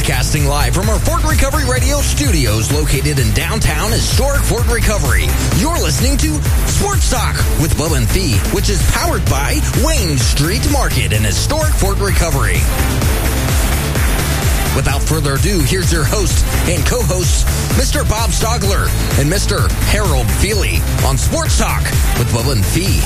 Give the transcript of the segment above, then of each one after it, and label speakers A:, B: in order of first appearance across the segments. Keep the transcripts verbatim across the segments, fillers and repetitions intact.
A: Broadcasting live from our Fort Recovery Radio studios located in downtown historic Fort Recovery. You're listening to Sports Talk with Bubba and Fee, which is powered by Wayne Street Market in historic Fort Recovery. Without further ado, here's your host and co-hosts, Mister Bob Stogler and Mister Harold Feely on Sports Talk with Bubba and Fee.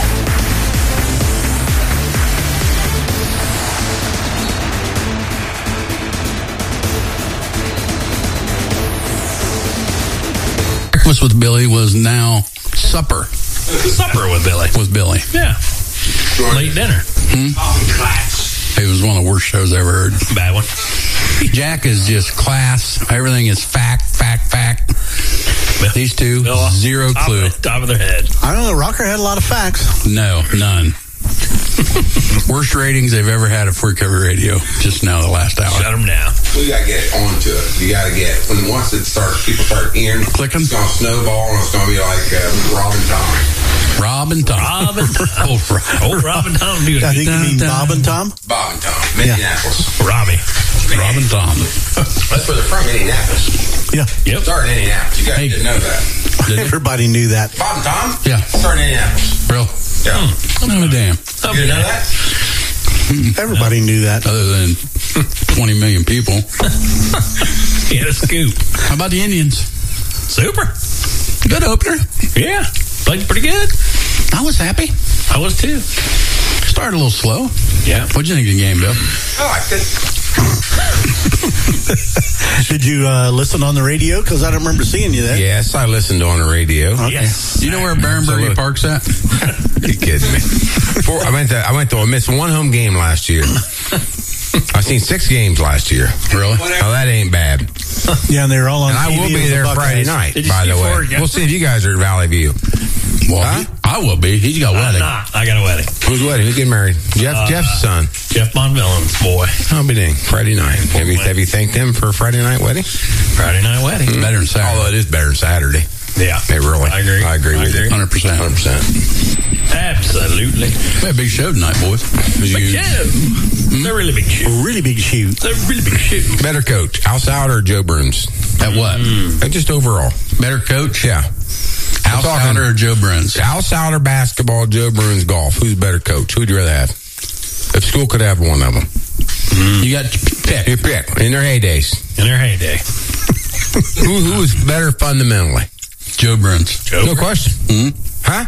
B: Breakfast with Billy was now supper.
C: Supper with Billy.
B: With Billy.
C: Yeah. Late dinner.
B: Hmm? It was one of the worst shows I ever heard.
C: Bad one.
B: Jack is just class. Everything is fact, fact, fact. These two,
C: Bill,
B: zero
C: top
B: clue.
C: Of, top of their head.
D: I don't know. Rocker had a lot of facts.
B: No, none. Worst ratings they've ever had at Fort Recovery Radio. Just now, the last hour.
C: Shut them down.
E: We got to get onto it. You got to get, when once it starts, people start hearing,
B: Clicking.
E: it's going to snowball, and it's going to be like uh, Rob and Tom.
B: Rob and Tom.
C: Rob and Tom.
B: Old Rob.
C: Old Rob and Tom. Dude.
D: I think you mean
B: Dun, dun.
D: Bob and Tom?
E: Bob and Tom, Minneapolis.
C: Robbie.
B: Rob and Tom.
E: That's where they're from, Indianapolis.
D: Yeah.
C: Yep.
E: Started in Indianapolis. You guys
B: Hey.
E: didn't know that.
B: Did you?
D: Everybody knew that.
E: Bob and Tom?
B: Yeah.
E: Started in Indianapolis.
B: Real?
E: Yeah.
B: Hmm. No, damn.
E: You didn't know that?
D: Everybody knew that.
B: Other than twenty million people.
C: He had a scoop.
B: How about the Indians?
C: Super.
B: Good opener.
C: Yeah. Played pretty good.
B: I was happy.
C: I was too.
B: Started a little slow.
C: Yeah.
B: What'd you think of the game, Bill?
E: I liked it.
D: Did you uh, listen on the radio? Because I don't remember seeing you there.
E: Yes, I listened on the radio.
D: Okay.
C: Yes.
B: Do you know where Barenberg Park's at?
E: You kidding me? Four, I went to I went to I missed one home game last year. I've seen six games last year.
B: Really?
E: Oh, that ain't bad.
D: Yeah, and they were all on
E: And I
D: T V
E: will be
D: with
E: there
D: the Buckeyes.
E: Friday night,
C: Did you
E: by
C: see
E: the way.
C: Ford, yeah?
E: We'll see if you guys are at Valley View.
B: Well,
E: Huh?
B: he- I will be. He's got a
C: I'm
B: wedding.
C: not. I got a wedding.
E: Who's wedding? Who's getting married? Jeff,
C: Uh,
E: Jeff's son.
C: Jeff Bonvillain's boy.
E: I'll be dang. Friday night. Have you, have you thanked him for a Friday night wedding?
C: Friday night wedding.
B: Better than Saturday.
E: Although it is better than Saturday.
C: Yeah.
E: It really.
C: I agree.
E: I agree
C: I
E: with
C: agree.
E: you.
B: one hundred percent.
E: one hundred percent.
C: Absolutely.
B: We had a big show tonight, boys.
C: Big
B: You-
C: show. It's a really big show.
D: Really big shoe.
C: It's a really big show.
E: Better coach, Al Sauter or Joe Burns?
B: At what?
E: Uh, Just overall.
B: Better coach?
E: Yeah.
B: Al
E: talking-
B: Sauter or Joe Bruns?
E: Al Sauter basketball, Joe Burns golf. Who's better coach? Who'd you rather have? If school could have one of them.
B: You got to pick.
E: You pick. In their heydays.
C: In their heyday.
E: Who who is better fundamentally?
B: Joe Bruns.
C: Joe.
E: No question.
B: Hmm?
E: Huh?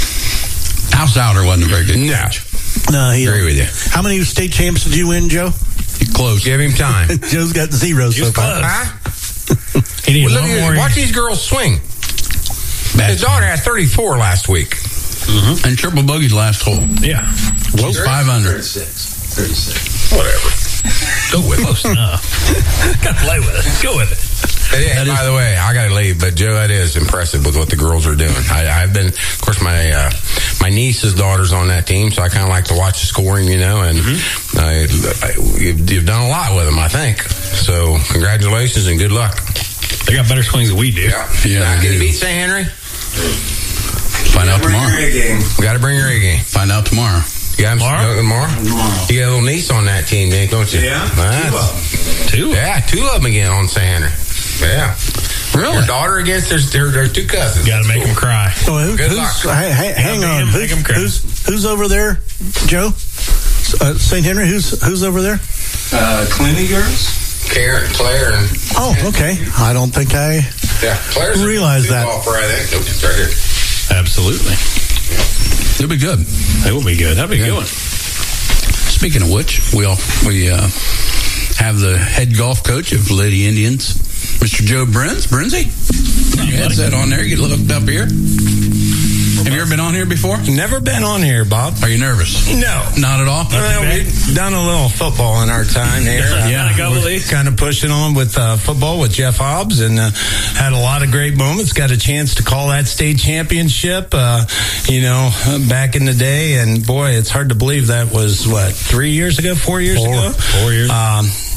B: Al Sauter wasn't a very good
E: No.
B: coach.
D: No, he
E: Agree with you.
D: How many state champs did you win, Joe?
B: Close.
E: Give him time.
D: Joe's got zero so
C: was
D: far.
C: close.
E: Huh?
C: He needs
E: Well, look
C: one
E: at-
C: more.
E: watch these girls swing.
B: Bad
E: His daughter had thirty-four last week.
B: And triple bogeyed last hole.
C: Yeah.
B: Close five hundred.
E: Whatever.
C: Go with it. Close enough. Got to play with it. Go with it.
E: Hey,
B: That
E: by
B: is-
E: the way, I got to leave, but Joe, that is impressive with what the girls are doing. I, I've been, of course, my uh, my niece's daughter's on that team, so I kind of like to watch the scoring, you know. And
C: Mm-hmm.
E: I, I, you've, you've done a lot with them, I think. So, congratulations and good luck.
C: They got better swings than we do.
B: Yeah,
E: Now,
B: they
E: can you
B: do.
E: beat Saint Henry?
B: Find out tomorrow.
E: We got to bring your A game.
B: Find out tomorrow.
E: You got
C: Tomorrow?
E: tomorrow? You got a little niece on that team, Nick, don't you?
F: Yeah.
E: Nice.
C: Two.
E: Yeah, two of them again on Saint Henry. Yeah.
B: Really?
E: Your daughter against their, their, their two cousins.
C: Got to make them cry.
D: Oh, who,
E: Good
D: who's,
E: luck.
D: hey, hey, hang
C: Yeah,
D: on.
C: man,
D: Who's,
C: make 'em cry.
D: who's, who's over there, Joe? Uh, Saint Henry, who's who's over there?
F: Uh, Clinty girls?
E: Karen, Claire, and
D: Oh, okay. I don't think I...
E: yeah, Claire's a
D: Realize that.
E: golfer, I think. Nope, it's right here.
C: Absolutely.
B: It'll be good.
C: It will be good. That'll be a
B: Yeah.
C: good one.
B: Speaking of which, we all, we uh, have the head golf coach of Lady Indians, Mister Joe Bruns. Brunsy? Your headset on there. Get hooked up here. Have you ever been on here before?
G: Never been on here, Bob.
B: Are you nervous?
G: No.
B: Not at all?
G: Well, we've done a little football in our time here.
C: Yeah,
G: Uh,
C: go,
G: we're
C: Lee.
G: kind of pushing on with uh, football with Jeff Hobbs, and uh, had a lot of great moments. Got a chance to call that state championship, uh, you know, back in the day. And boy, it's hard to believe that was what three years ago, four years
D: Four.
G: ago,
C: Four years.
G: Um,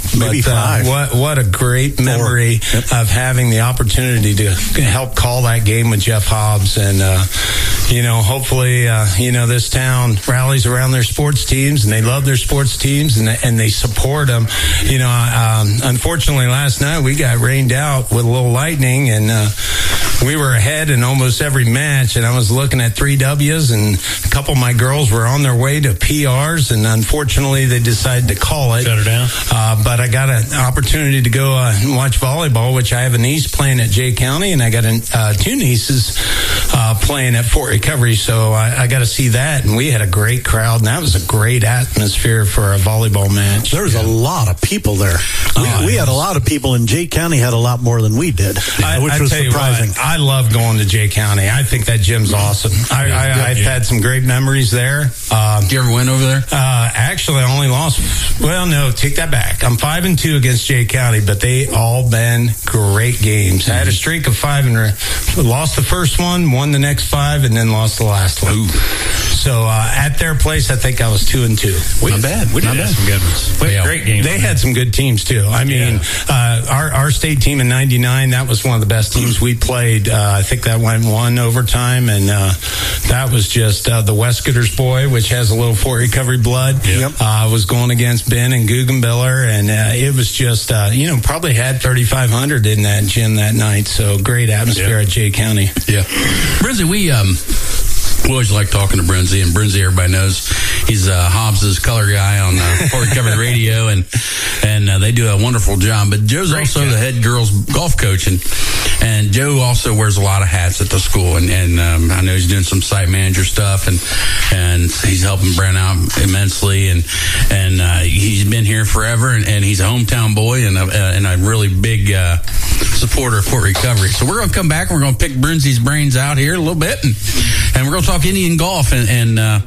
D: Maybe
G: but,
D: five.
G: Uh, what what a great memory yep. of having the opportunity to help call that game with Jeff Hobbs. And, uh, you know, hopefully, uh, you know, this town rallies around their sports teams, and they love their sports teams, and, and they support them. You know, um, unfortunately, last night we got rained out with a little lightning, and uh, we were ahead in almost every match, and I was looking at three W's, and a couple of my girls were on their way to P Rs, and unfortunately they decided to call it.
C: Shut her down.
G: Uh, but I got an opportunity to go uh, and watch volleyball, which I have a niece playing at Jay County, and I got an, uh, two nieces uh, playing at Fort Recovery, so I, I got to see that, and we had a great crowd, and that was a great atmosphere for a volleyball match.
D: There was yeah. a lot of people there. We,
G: uh,
D: we had a lot of people, and Jay County had a lot more than we did,
G: I,
D: which
G: I
D: was
G: tell
D: surprising.
G: You what, I love going to Jay County. I think that gym's awesome. I, I, I've yeah. had some great memories there. Um,
B: Did you ever win over there?
G: Uh, actually, I only lost. Well, no, take that back. I'm five and two against Jay County, but they all been great games. Mm-hmm. I had a streak of five and re- lost the first one, won the next five, and then lost the last one. Ooh. So uh, at their place, I think I was two and two.
B: We, Not bad.
C: We did
B: Not
C: have
B: bad.
C: some good ones. We had
B: yeah.
C: great games.
G: They had some good teams too. I mean, yeah. uh, our our state team in ninety-nine, that was one of the best teams we played. Uh, I think that went one overtime, and uh, that was just uh, the Wesketters boy, which has a little Fort Recovery blood.
C: Yep.
G: Uh, was going against Ben and Guggenbiller, and uh, it was just uh, you know probably had thirty-five hundred in that gym that night. So great atmosphere
C: yep.
G: at Jay County.
B: Yeah, Brinzy, we um. We always like talking to Brinzy, and Brinzy, everybody knows he's uh, Hobbs's color guy on uh, Fort Recovery Radio, and and uh, they do a wonderful job. But Joe's Great also job. the head girls golf coach, and and Joe also wears a lot of hats at the school, and and um, I know he's doing some site manager stuff, and and he's helping Brent out immensely, and and uh, he's been here forever, and, and he's a hometown boy, and a, and a really big uh, supporter of Fort Recovery. So we're going to come back, and we're going to pick Brinzy's brains out here a little bit, and and we're going to talk Indian golf, and, and uh,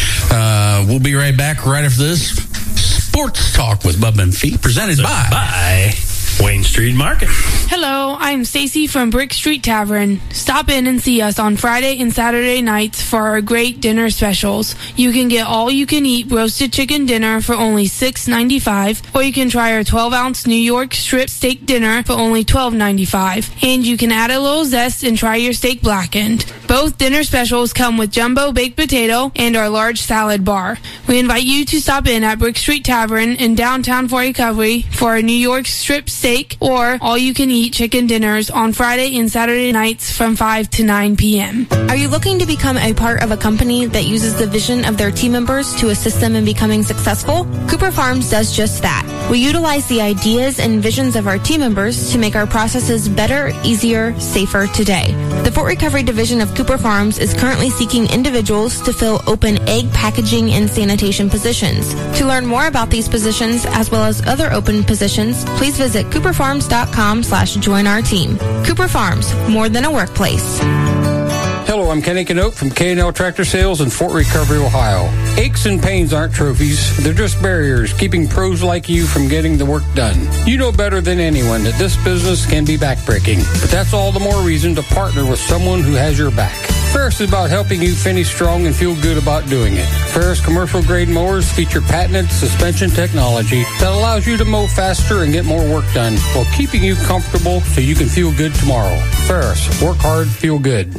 B: uh, we'll be right back right after this Sports Talk with Bubba and Fee, presented by...
C: by Wayne Street Market.
H: Hello, I'm Stacy from Brick Street Tavern. Stop in and see us on Friday and Saturday nights for our great dinner specials. You can get all-you-can-eat roasted chicken dinner for only six ninety-five, or you can try our twelve-ounce New York strip steak dinner for only twelve ninety-five. And you can add a little zest and try your steak blackened. Both dinner specials come with jumbo baked potato and our large salad bar. We invite you to stop in at Brick Street Tavern in downtown Fort Recovery for our New York strip steak or all-you-can-eat chicken dinners on Friday and Saturday nights from five to nine p.m.
I: Are you looking to become a part of a company that uses the vision of their team members to assist them in becoming successful? Cooper Farms does just that. We utilize the ideas and visions of our team members to make our processes better, easier, safer today. The Fort Recovery Division of Cooper Farms is currently seeking individuals to fill open egg packaging and sanitation positions. To learn more about these positions, as well as other open positions, please visit cooperfarms.com slash join our team. Cooper Farms, more than a workplace.
J: Hello, I'm Kenny Canote from K and L Tractor Sales in Fort Recovery, Ohio. Aches and pains aren't trophies. They're just barriers keeping pros like you from getting the work done. You know better than anyone that this business can be backbreaking, but that's all the more reason to partner with someone who has your back. Ferris is about helping you finish strong and feel good about doing it. Ferris commercial grade mowers feature patented suspension technology that allows you to mow faster and get more work done while keeping you comfortable so you can feel good tomorrow. Ferris, work hard, feel good.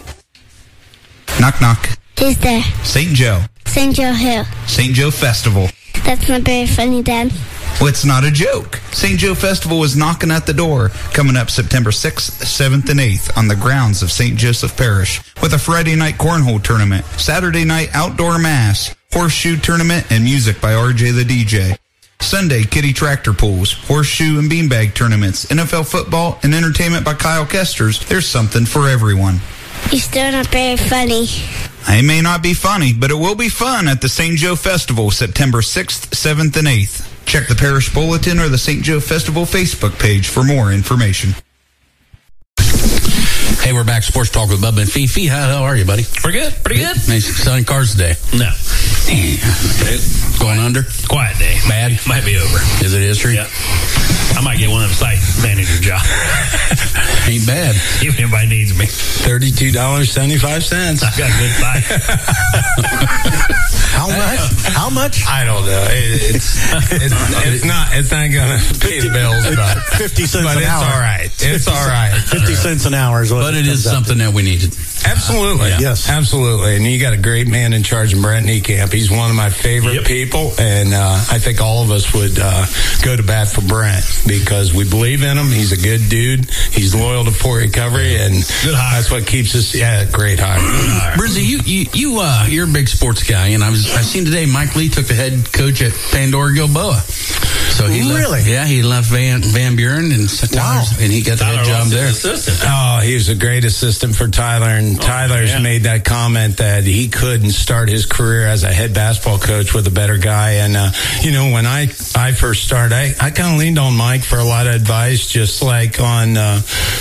K: Knock, knock.
L: Who's there?
K: Saint Joe.
L: Saint Joe who?
K: Saint Joe Festival.
L: That's not very funny, Dad.
K: Well, it's not a joke. Saint Joe Festival is knocking at the door, coming up September sixth, seventh, and eighth on the grounds of Saint Joseph Parish, with a Friday night cornhole tournament, Saturday night outdoor mass, horseshoe tournament, and music by R J the D J. Sunday, kiddie tractor pulls, horseshoe and beanbag tournaments, N F L football, and entertainment by Kyle Kesters. There's something for everyone.
L: You're still not very funny.
K: I may not be funny, but it will be fun at the Saint Joe Festival, September sixth, seventh, and eighth. Check the Parish Bulletin or the Saint Joe Festival Facebook page for more information.
B: Hey, we're back. Sports Talk with Bubba and Fee. Fee, how, how are you, buddy?
C: Pretty good. Pretty good.
B: Nice selling cars today.
C: No.
B: Go going under?
C: Quiet day.
B: Bad?
C: Might be over.
B: Is it history?
C: Yeah. I might get one of them site manager job.
B: Ain't bad.
C: If anybody needs me.
G: thirty-two dollars and seventy-five cents.
C: I got a good site.
D: How much? How much?
G: I don't know. It, it's, it's it's not it's not gonna pay the bills, but
D: fifty cents
G: but
D: an
G: it's
D: hour.
G: all right. It's all right.
D: Fifty cents an hour is what.
B: But it is something that we needed.
G: Absolutely.
B: Uh, yeah.
G: Yes. Absolutely. And you got a great man in charge of Brent Niekamp. He's one of my favorite
C: Yep.
G: people. And uh, I think all of us would uh, go to bat for Brent because we believe in him. He's a good dude. He's loyal to Fort Recovery. And
C: Good hire.
G: that's what keeps us. Yeah, great hire.
B: Brizzy, you, you, you, uh, you're a big sports guy. And I was, I seen today Mike Lee took the head coach at Pandora Gilboa. So he left,
D: Really?
B: yeah, he left Van, Van Buren and Tyler's, and he got the
C: Tyler
B: head job
C: Ross is
B: there.
C: assistant.
G: Oh, he was a great assistant for Tyler, and Tyler's
C: yeah.
G: made that comment that he couldn't start his career as a head basketball coach with a better guy. And uh, you know, when I I first started, I I kind of leaned on Mike for a lot of advice, just like on. Uh,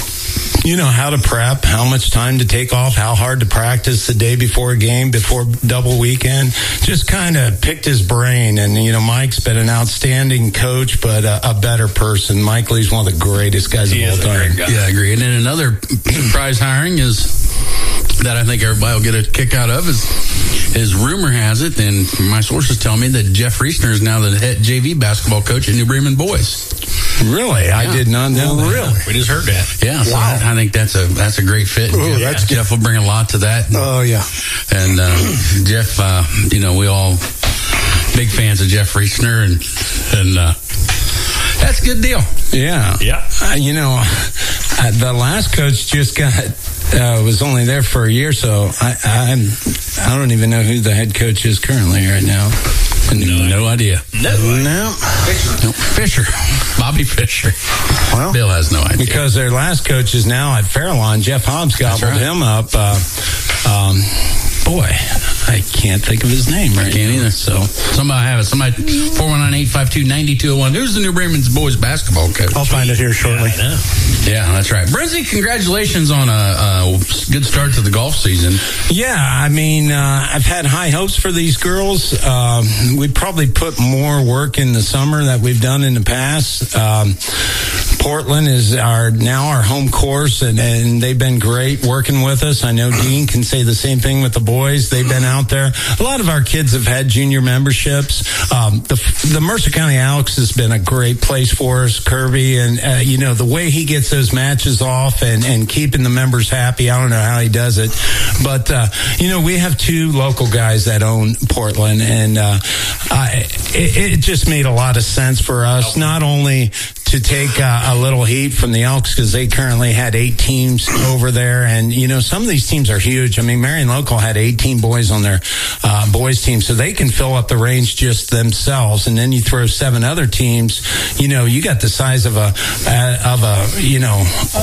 G: You know, how to prep, how much time to take off, how hard to practice the day before a game, before double weekend. Just kind of picked his brain. And, you know, Mike's been an outstanding coach, but a, a better person. Mike Lee's one of the greatest guys
C: He
G: of all
C: is a
G: time.
C: great guy.
B: Yeah, I agree. And then another surprise hiring is that I think everybody will get a kick out of is, is rumor has it, and my sources tell me that Jeff Reisner is now the head J V basketball coach at New Bremen Boys.
G: Really? I did not know that.
D: Really?
C: We just heard that.
B: Yeah, so
D: Wow.
B: I, I think that's a that's a great fit. And
D: Ooh,
B: Jeff,
D: that's good.
B: Jeff will bring a lot to that. And,
D: Oh yeah.
B: and uh, Jeff, uh, you know, we all big fans of Jeff Reisner, and and uh, that's a good deal.
G: Yeah.
C: Yeah.
G: Uh, you know, uh, the last coach just got, uh, was only there for a year, so I, I'm, I don't even know who the head coach is currently right now.
B: No, no idea.
C: No.
D: No.
B: No, Fisher, Bobby Fisher.
D: Well,
B: Bill has no idea.
G: Because their last coach is now at Fairlawn. Jeff Hobbs gobbled
B: right.
G: him up. Uh, um, boy, I can't think of his name right
B: Can't
G: now.
B: either. So somebody have it. Somebody four one nine eight five two nine two zero one. Who's the New Bremen's boys basketball coach?
D: I'll find it here shortly.
C: Yeah, I know.
B: Yeah, that's right. Brizzy, congratulations on a, a good start to the golf season.
G: Yeah, I mean, uh, I've had high hopes for these girls. Um, we probably put more work in the summer that we've done in the past. Um, Portland is our now our home course, and, and they've been great working with us. I know Dean can say the same thing with the boys. They've been out there. A lot of our kids have had junior memberships. Um, the, the Mercer County Alex has been a great place for us, Kirby, and uh, you know the way he gets those matches off and, and keeping the members happy. I don't know how he does it, but uh, you know we have two local guys that own Portland, and uh, I, it, it just made a lot of sense for us. Not only to take uh, a little heat from the Elks because they currently had eight teams over there, and you know some of these teams are huge. I mean, Marion Local had eighteen boys on their uh, boys team, so they can fill up the range just themselves. And then you throw seven other teams, you know, you got the size of a uh, of a you know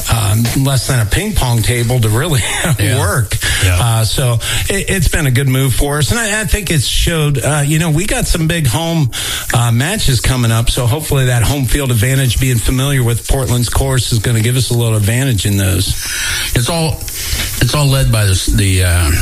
G: um, less than a ping pong table to really
B: Yeah.
G: work.
C: Yeah.
G: Uh, so it, it's been a good move for us, and I, I think it's showed. Uh, you know, we got some big home uh, matches coming up, so hopefully that home field advantage, being familiar with Portland's course, is going to give us a little advantage in those.
B: It's all it's all led by this, the uh,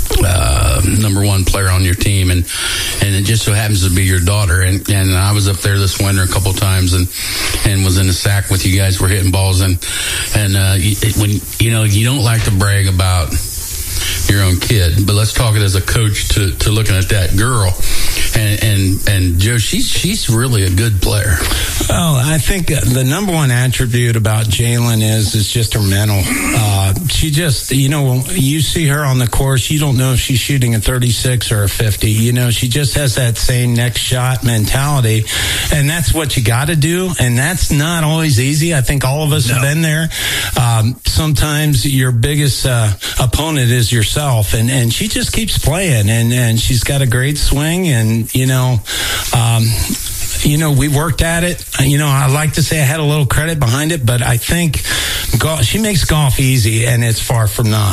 B: uh, number one player on your team, and and it just so happens to be your daughter. And, and I was up there this winter a couple times, and and was in the sack with you guys. We're hitting balls, and and uh, you, when you know you don't like to brag about your own kid, but let's talk it as a coach to, to looking at that girl. And, and, and Joe, she's, she's really a good player.
G: Well, I think the number one attribute about Jalen is, is just her mental. Uh, she just, you know, you see her on the course, you don't know if she's shooting a thirty-six or a fifty. You know, she just has that same next shot mentality. And that's what you got to do. And that's not always easy. I think all of us
C: No.
G: have been there. Um, sometimes your biggest uh, opponent is yourself. And, and she just keeps playing. And, and she's got a great swing. And, you know, um, you know, we worked at it. You know, I like to say I had a little credit behind it, but I think golf, she makes golf easy, and it's far from not.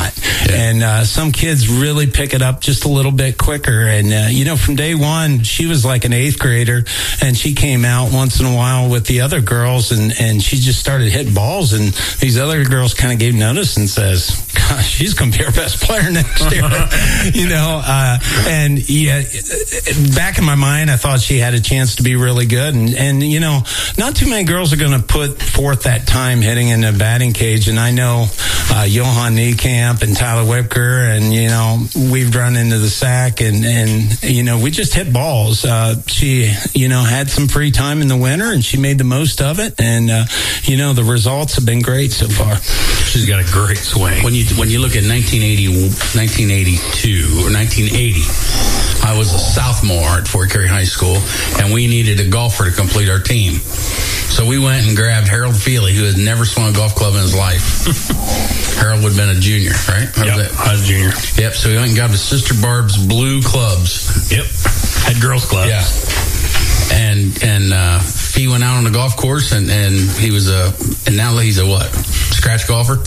G: And uh, some kids really pick it up just a little bit quicker. And, uh, you know, from day one, she was like an eighth grader, and she came out once in a while with the other girls, and, and she just started hitting balls. And these other girls kind of gave notice and says, gosh, she's going to be our best player next year. you know, uh, and yeah, back in my mind, I thought she had a chance to be really good. And, and you know, not too many girls are going to put forth that time hitting in the batting cage. And I know uh, Johan Niekamp and Tyler Whipker, and, you know, we've run into the sack, and, and you know, we just hit balls. Uh, she, you know, had some free time in the winter, and she made the most of it. And, uh, you know, the results have been great so far.
C: She's got a great swing.
B: When you when you look at nineteen eighty, nineteen eighty-two or nineteen eighty, I was a sophomore at Fort Carey High School, and we needed a golfer to complete our team. So we went and grabbed Harold Feely, who had never swung a golf club in his life. Harold would have been a junior, right? How
C: yep,
B: was that?
C: I was a junior.
B: Yep, so we went and grabbed his Sister Barb's blue clubs.
C: Yep, had girls clubs.
B: Yeah. And and uh, he went out on the golf course, and, and he was a, and now he's a what? Scratch golfer?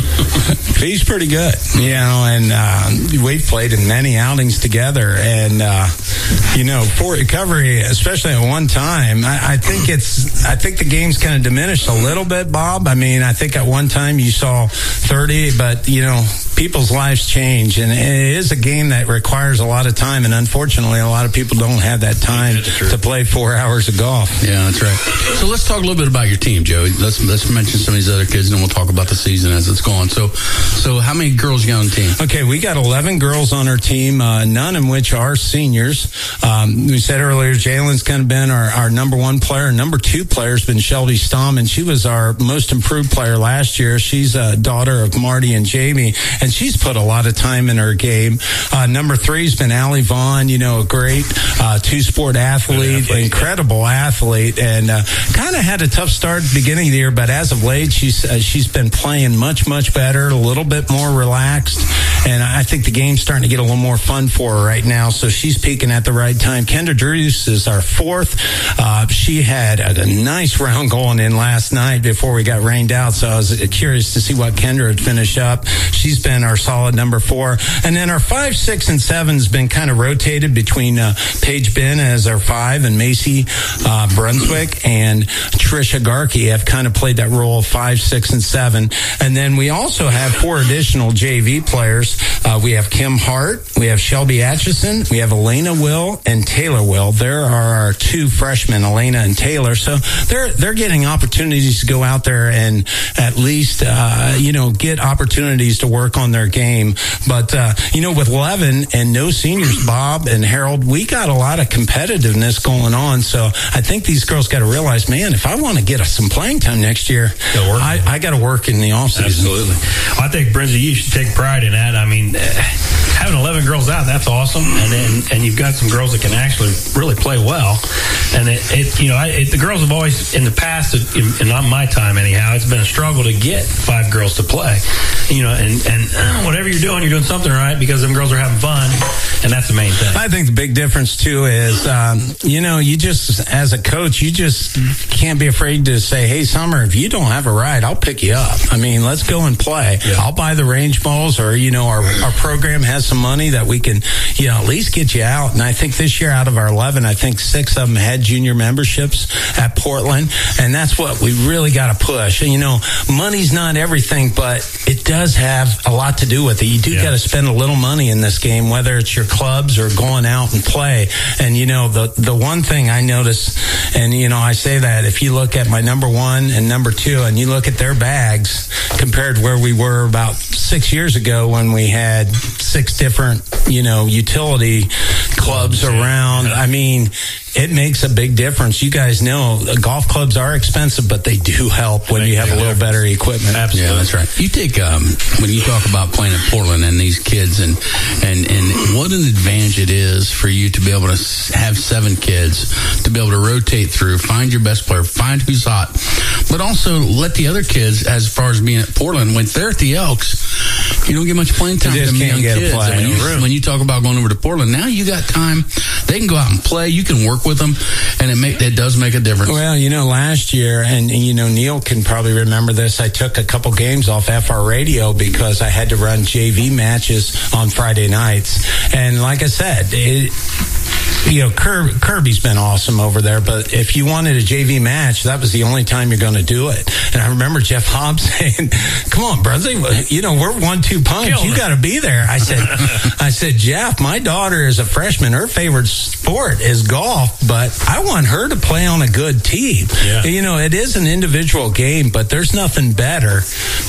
G: He's pretty good, you know, and uh, we've played in many outings together. And, uh, you know, Fort Recovery, especially at one time, I, I think it's, I think the game's kind of diminished a little bit, Bob. I mean, I think at one time you saw thirty, but, you know, people's lives change, and it is a game that requires a lot of time, and unfortunately a lot of people don't have that time to play four hours of golf.
B: Yeah, that's right. So let's talk a little bit about your team, Joey. Let's let's mention some of these other kids, and then we'll talk about the season as it's going. So, so how many girls you got on the team?
G: Okay, we got eleven girls on our team, uh, none of which are seniors. Um, we said earlier, Jalen's kind of been our, our number one player. Number two player has been Shelby Staum, and she was our most improved player last year. She's a daughter of Marty and Jamie, and she's put a lot of time in her game. Uh, number three's been Allie Vaughn, you know, a great uh, two-sport athlete, athlete, incredible athlete, and uh, kind of had a tough start at the beginning of the year, but as of late, she's uh, she's been playing much, much better, a little bit more relaxed, and I think the game's starting to get a little more fun for her right now, so she's peaking at the right time. Kendra Drews is our fourth. Uh, she had a, a nice round going in last night before we got rained out, so I was curious to see what Kendra would finish up. She's been our solid number four. And then our five, six, and seven's been kind of rotated between uh, Paige Ben as our five and Macy uh, Brunswick and Trisha Garkey have kind of played that role of five, six, and seven. And then we also have four additional J V players. Uh, we have Kim Hart, we have Shelby Atchison, we have Elena Will, and Taylor Will. There are our two freshmen, Elena and Taylor. So they're they're getting opportunities to go out there and at least uh, you know get opportunities to work on their game. But uh, you know, with eleven and no seniors, Bob and Harold, we got a lot of competitiveness going on. So I think these girls got to realize, man, if I want to get some playing time next year, I, I got to work in the offseason.
C: Absolutely. Well, I think, Brinzy, you should take pride in that. I mean, having eleven girls out, that's awesome. And then, and you've got some girls that can actually really play well. And it, it you know, I, it, the girls have always, in the past, in, in not my time anyhow, it's been a struggle to get five girls to play. You know, and, and uh, whatever you're doing, you're doing something right because them girls are having fun, and that's the main thing.
G: I think the big difference, too, is, um, you know, you just, as a coach, you just can't be afraid to say, hey, Summer, if you don't have a ride, I'll pick you up. I mean, let's go and play. Yeah. I'll buy the range balls, or, you know, our, our program has some money that we can, you know, at least get you out. And I think this year out of our eleven, I think six of them had junior memberships at Portland, and that's what we really got to push. And, you know, money's not everything, but it does have a lot to do with it. You do yeah. got to spend a little money in this game, whether it's your clubs or going out and play. And, you know, the the one thing I notice, and, you know, I say that if you look at my number one and number two, and you look at their bags compared to where we were about six years ago when we had six different, you know, utility clubs around. I mean, it makes a big difference. You guys know golf clubs are expensive, but they do help when you have a little better equipment.
B: Absolutely. Yeah, that's right. You take, um, when you talk about playing at Portland and these kids, and, and, and what an advantage it is for you to be able to have seven kids, to be able to rotate through, find your best player, find who's hot, but also let the other kids, as far as being at Portland, when they're at the Elks, you don't get much playing time.
G: You just can't get a play.
B: When you, when you talk about going over to Portland, now you got time. They can go out and play. You can work with them, and it make, it does make a difference.
G: Well, you know, last year, and, you know, Neil can probably remember this, I took a couple games off F R Radio because I had to run J V matches on Friday nights. And like I said, it, you know, Kirby, Kirby's been awesome over there, but if you wanted a J V match, that was the only time you're going to do it. And I remember Jeff Hobbs saying, come on, brother, you know, we're one two punch. Kill you got to be there. I said, I said, Jeff, my daughter is a freshman. Her favorite sport is golf, but I want her to play on a good team. Yeah. You know, it is an individual game, but there's nothing better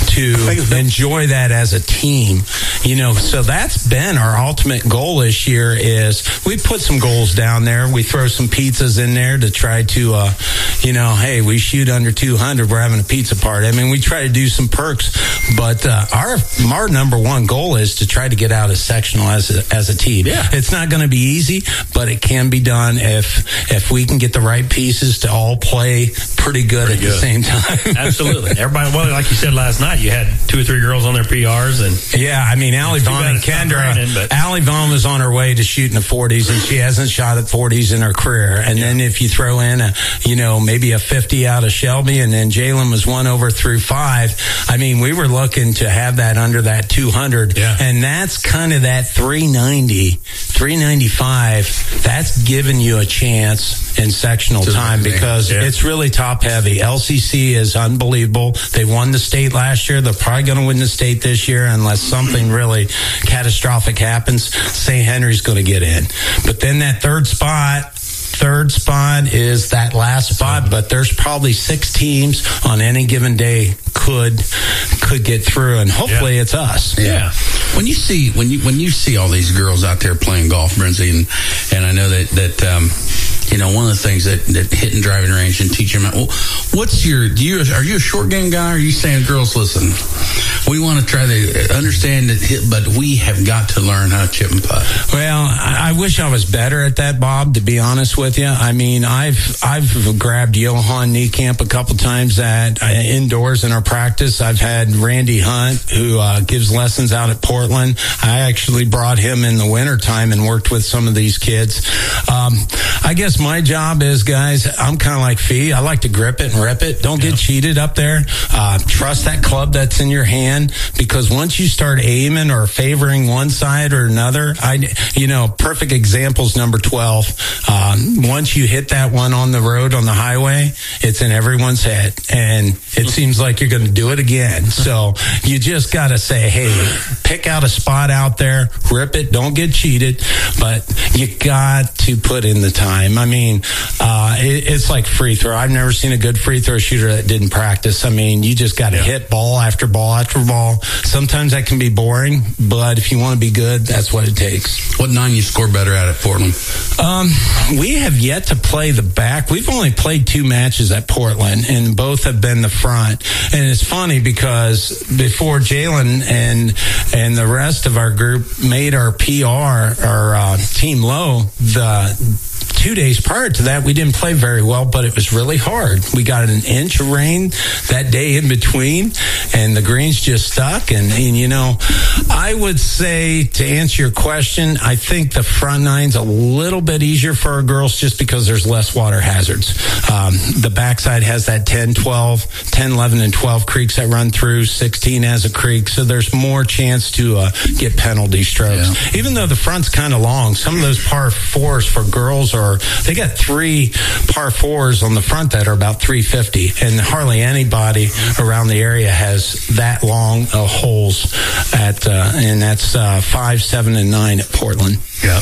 G: to enjoy that as a team. You know, so that's been our ultimate goal this year is we put some goals down there. We throw some pizzas in there to try to, uh, you know, hey, we shoot under two hundred. We're having a pizza party. I mean, we try to do some perks, but uh, our our number one goal is to try to get out of sectional as a, as a team. Yeah. It's not going to be easy, but it can be done if if we can get the right pieces to all play pretty good pretty at good. the same time.
C: Absolutely. Everybody, well, like you said last night, you had two or three girls on their P Rs. and
G: Yeah, I mean, Allie Vaughn and Kendra. Raining, Allie Vaughn was on her way to shooting the forties, and she hasn't shot at forties in her career. And yeah. then if you throw in a, you know, maybe a fifty out of Shelby, and then Jalen was one over through five. I mean, we were looking to have that under that two hundred. Yeah. And that's kind of that three ninety, three ninety-five. That's giving you a chance in sectional to time because yeah. it's really top heavy. L C C is unbelievable. They won the state last year. They're probably going to win the state this year unless something really catastrophic happens. Saint Henry's going to get in. But then that third spot, third spot is that last spot, but there's probably six teams on any given day could could get through, and hopefully yeah. it's us.
B: Yeah. yeah. When you see when you when you see all these girls out there playing golf, Brinzy, and and I know that that um, you know, one of the things that, that hitting driving range and teaching them. Well, what's your? Do you are you a short game guy? Or are you saying, girls, listen, we want to try to understand it, but we have got to learn how to chip and putt.
G: Well, I, I wish I was better at that, Bob. To be honest with you, I mean, I've I've grabbed Johan Niekamp a couple times at uh, indoors in our practice. I've had Randy Hunt, who uh, gives lessons out at Portland. I actually brought him in the wintertime and worked with some of these kids. Um, I guess my job is, guys, I'm kind of like Fee. I like to grip it and rip it. Don't get yeah. cheated up there. Uh, trust that club that's in your hand, because once you start aiming or favoring one side or another, I, you know, perfect example's number twelve. Um, once you hit that one on the road, on the highway, it's in everyone's head. And it seems like you're going to do it again. So you just got to say, hey, pick out a spot out there, rip it, don't get cheated, but you got to put in the time. I mean, uh, it, it's like free throw. I've never seen a good free throw shooter that didn't practice. I mean, you just got to yeah. hit ball after ball after ball. Sometimes that can be boring, but if you want to be good, that's what it takes.
B: What nine you score better at at Portland?
G: Um, we have yet to play the back. We've only played two matches at Portland, and both have been the front. And it's funny because before Jalen and and the rest of our group made our P R, our uh, team low, the two days prior to that, we didn't play very well, but it was really hard. We got an inch of rain that day in between, and the greens just stuck. And, and you know, I would say, to answer your question, I think the front nine's a little bit easier for our girls just because there's less water hazards. Um, the backside has that ten, twelve, ten, eleven, and twelve creeks that run through. sixteen has a creek, so there's more chance to uh, get penalty strokes. Yeah. Even though the front's kind of long, some of those par fours for girls are, they got three par fours on the front that are about three fifty, and hardly anybody around the area has that long uh, holes at, uh, and that's uh, five, seven, and nine at Portland.
C: Yeah.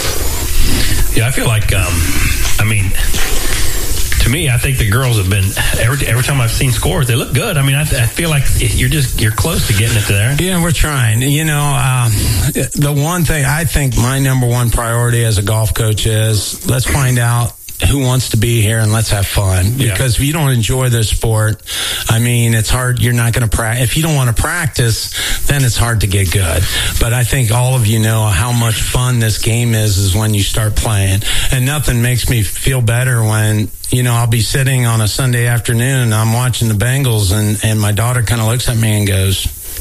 C: Yeah, I feel like, um, I mean, to me, I think the girls have been, every every time I've seen scores, they look good. I mean, I, I feel like you're just, you're close to getting it there.
G: Yeah, we're trying. You know, um, the one thing I think my number one priority as a golf coach is, let's find out who wants to be here and let's have fun. Because yeah. if you don't enjoy this sport, I mean, it's hard. You're not going to practice. If you don't want to practice, then it's hard to get good. But I think all of you know how much fun this game is, is when you start playing. And nothing makes me feel better when, you know, I'll be sitting on a Sunday afternoon and I'm watching the Bengals, and, and my daughter kind of looks at me and goes,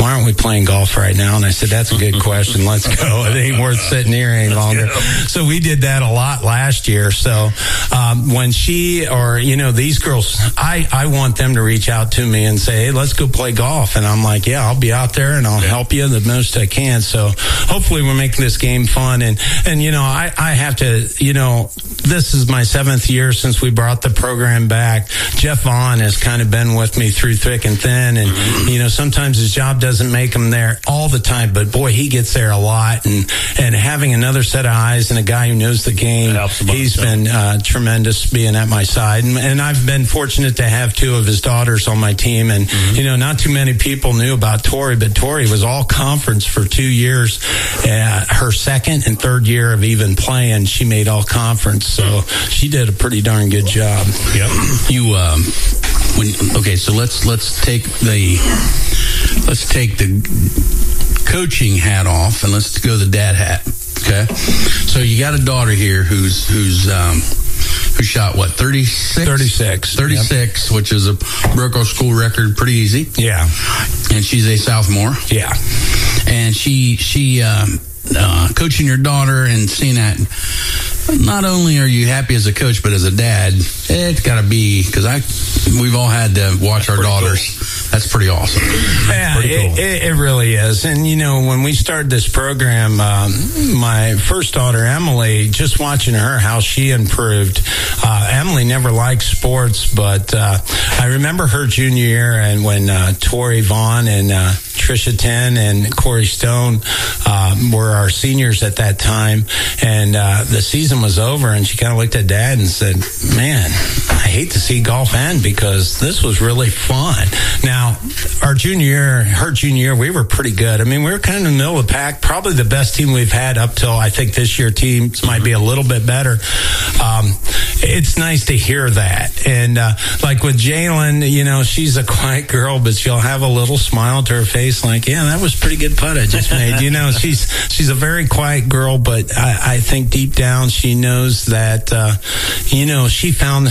G: why aren't we playing golf right now? And I said, that's a good question. Let's go. It ain't worth sitting here any longer. So we did that a lot last year. So um, when she or, you know, these girls, I, I want them to reach out to me and say, hey, let's go play golf. And I'm like, yeah, I'll be out there and I'll help you the most I can. So hopefully we're making this game fun. And, and you know, I, I have to, you know, this is my seventh year since we brought the program back. Jeff Vaughn has kind of been with me through thick and thin. And, you know, sometimes his job doesn't make him there all the time, but boy, he gets there a lot. And, and having another set of eyes and a guy who knows the game, he's been uh, tremendous being at my side. And, and I've been fortunate to have two of his daughters on my team. And, mm-hmm. you know, not too many people knew about Tori, but Tori was all conference for two years. Uh, her second and third year of even playing, she made all conference. So she did a pretty darn good job.
B: Yep. You, um, when, okay, so let's, let's take the, let's take the coaching hat off and let's go the dad hat. Okay. So you got a daughter here who's, who's, um, who shot what, thirty-six?
G: thirty-six.
B: thirty-six, yep. Which is a broke our school record pretty easy.
G: Yeah.
B: And she's a sophomore.
G: Yeah.
B: And she, she, um, uh, coaching your daughter and seeing that, not only are you happy as a coach, but as a dad, it's got to be, because I, we've all had to watch our daughters. Cool. That's pretty awesome.
G: Yeah,
B: pretty cool.
G: it, it really is. And, you know, when we started this program, um, my first daughter, Emily, just watching her, how she improved. Uh, Emily never liked sports, but uh, I remember her junior year and when uh, Tori Vaughn and uh, Trisha Ten and Corey Stone uh, were our seniors at that time. And uh, the season was over, and she kind of looked at Dad and said, man, I hate to see golf end because this was really fun. Now, our junior year, her junior year, we were pretty good. I mean, we were kind of in the middle of the pack, probably the best team we've had up till I think this year teams might be a little bit better. Um, it's nice to hear that. And uh, like with Jalen, you know, she's a quiet girl, but she'll have a little smile to her face like, yeah, that was pretty good putt I just made. You know, she's she's a very quiet girl, but I, I think deep down she knows that, uh, you know, she found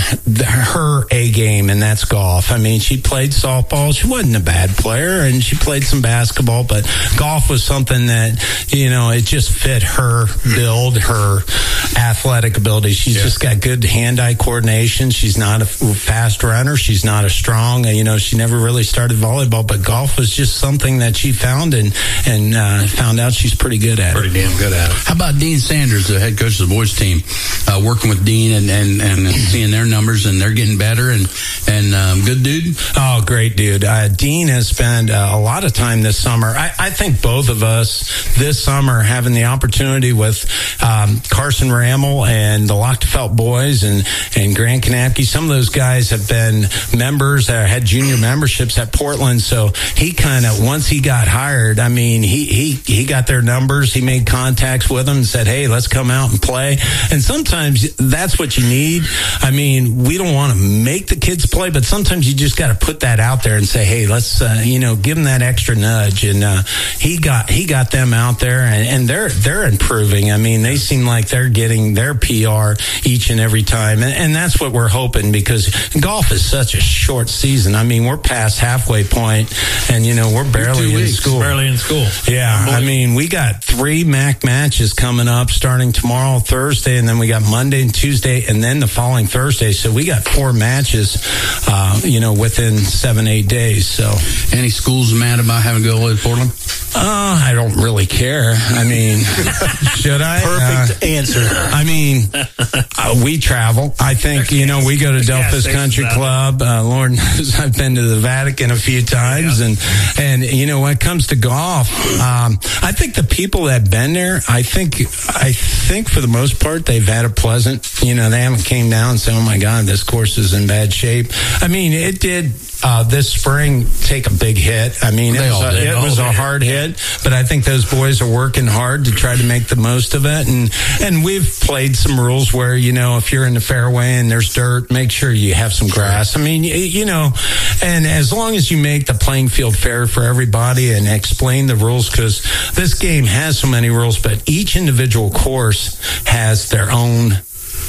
G: her A game, and that's golf. I mean, she played softball. She wasn't a bad player, and she played some basketball, but golf was something that, you know, it just fit her build, her athletic ability. She's yeah. just got good hand-eye coordination. She's not a fast runner. She's not a strong, you know, she never really started volleyball, but golf was just something that she found and, and uh, found out she's pretty good at
C: pretty
G: it.
C: Pretty damn good at it.
B: How about Dean Sanders, the head coach of the boys team, uh, working with Dean and, and, and seeing their numbers, and they're getting better, and, and um, good dude?
G: Oh, great dude. Uh, Dean has spent uh, a lot of time this summer. I, I think both of us this summer having the opportunity with um, Carson Rammel and the Lochtefelt boys and, and Grant Kanapke. Some of those guys have been members that had junior memberships at Portland. So he kind of, once he got hired, I mean, he, he, he got their numbers. He made contacts with them and said, hey, let's come out and play. And sometimes that's what you need. I mean, we don't want to make the kids play, but sometimes you just got to put that out there and say, hey, let's, uh, you know, give them that extra nudge. And uh, he got he got them out there, and, and they're they're improving. I mean, they seem like they're getting their P R each and every time, and, and that's what we're hoping, because golf is such a short season. I mean, we're past halfway point, and you know, we're barely in
C: weeks,
G: school.
C: Barely in school.
G: Yeah, I mean, we got three M A C matches coming up, starting tomorrow, Thursday, and then we got Monday and Tuesday, and then the following Thursday. So we got four matches, uh, you know, within seven, eight days. So,
B: any schools mad about having to go to Portland?
G: Uh, I don't really care. I mean, should I?
D: Perfect
G: uh,
D: answer.
G: I mean, uh, we travel. I think, you know, we go to Delphus Country Club. Uh, Lord knows I've been to the Vatican a few times. And, and you know, when it comes to golf, um, I think the people that have been there, I think, I think for the most part, they've had a pleasant, you know, they haven't came down and said, oh my God, this course is in bad shape. I mean, it did, uh, this spring take a big hit. I mean, it was, a, it was a hard hit, but I think those boys are working hard to try to make the most of it. And, and we've played some rules where, you know, if you're in the fairway and there's dirt, make sure you have some grass. I mean, you know, and as long as you make the playing field fair for everybody and explain the rules, because this game has so many rules, but each individual course has their own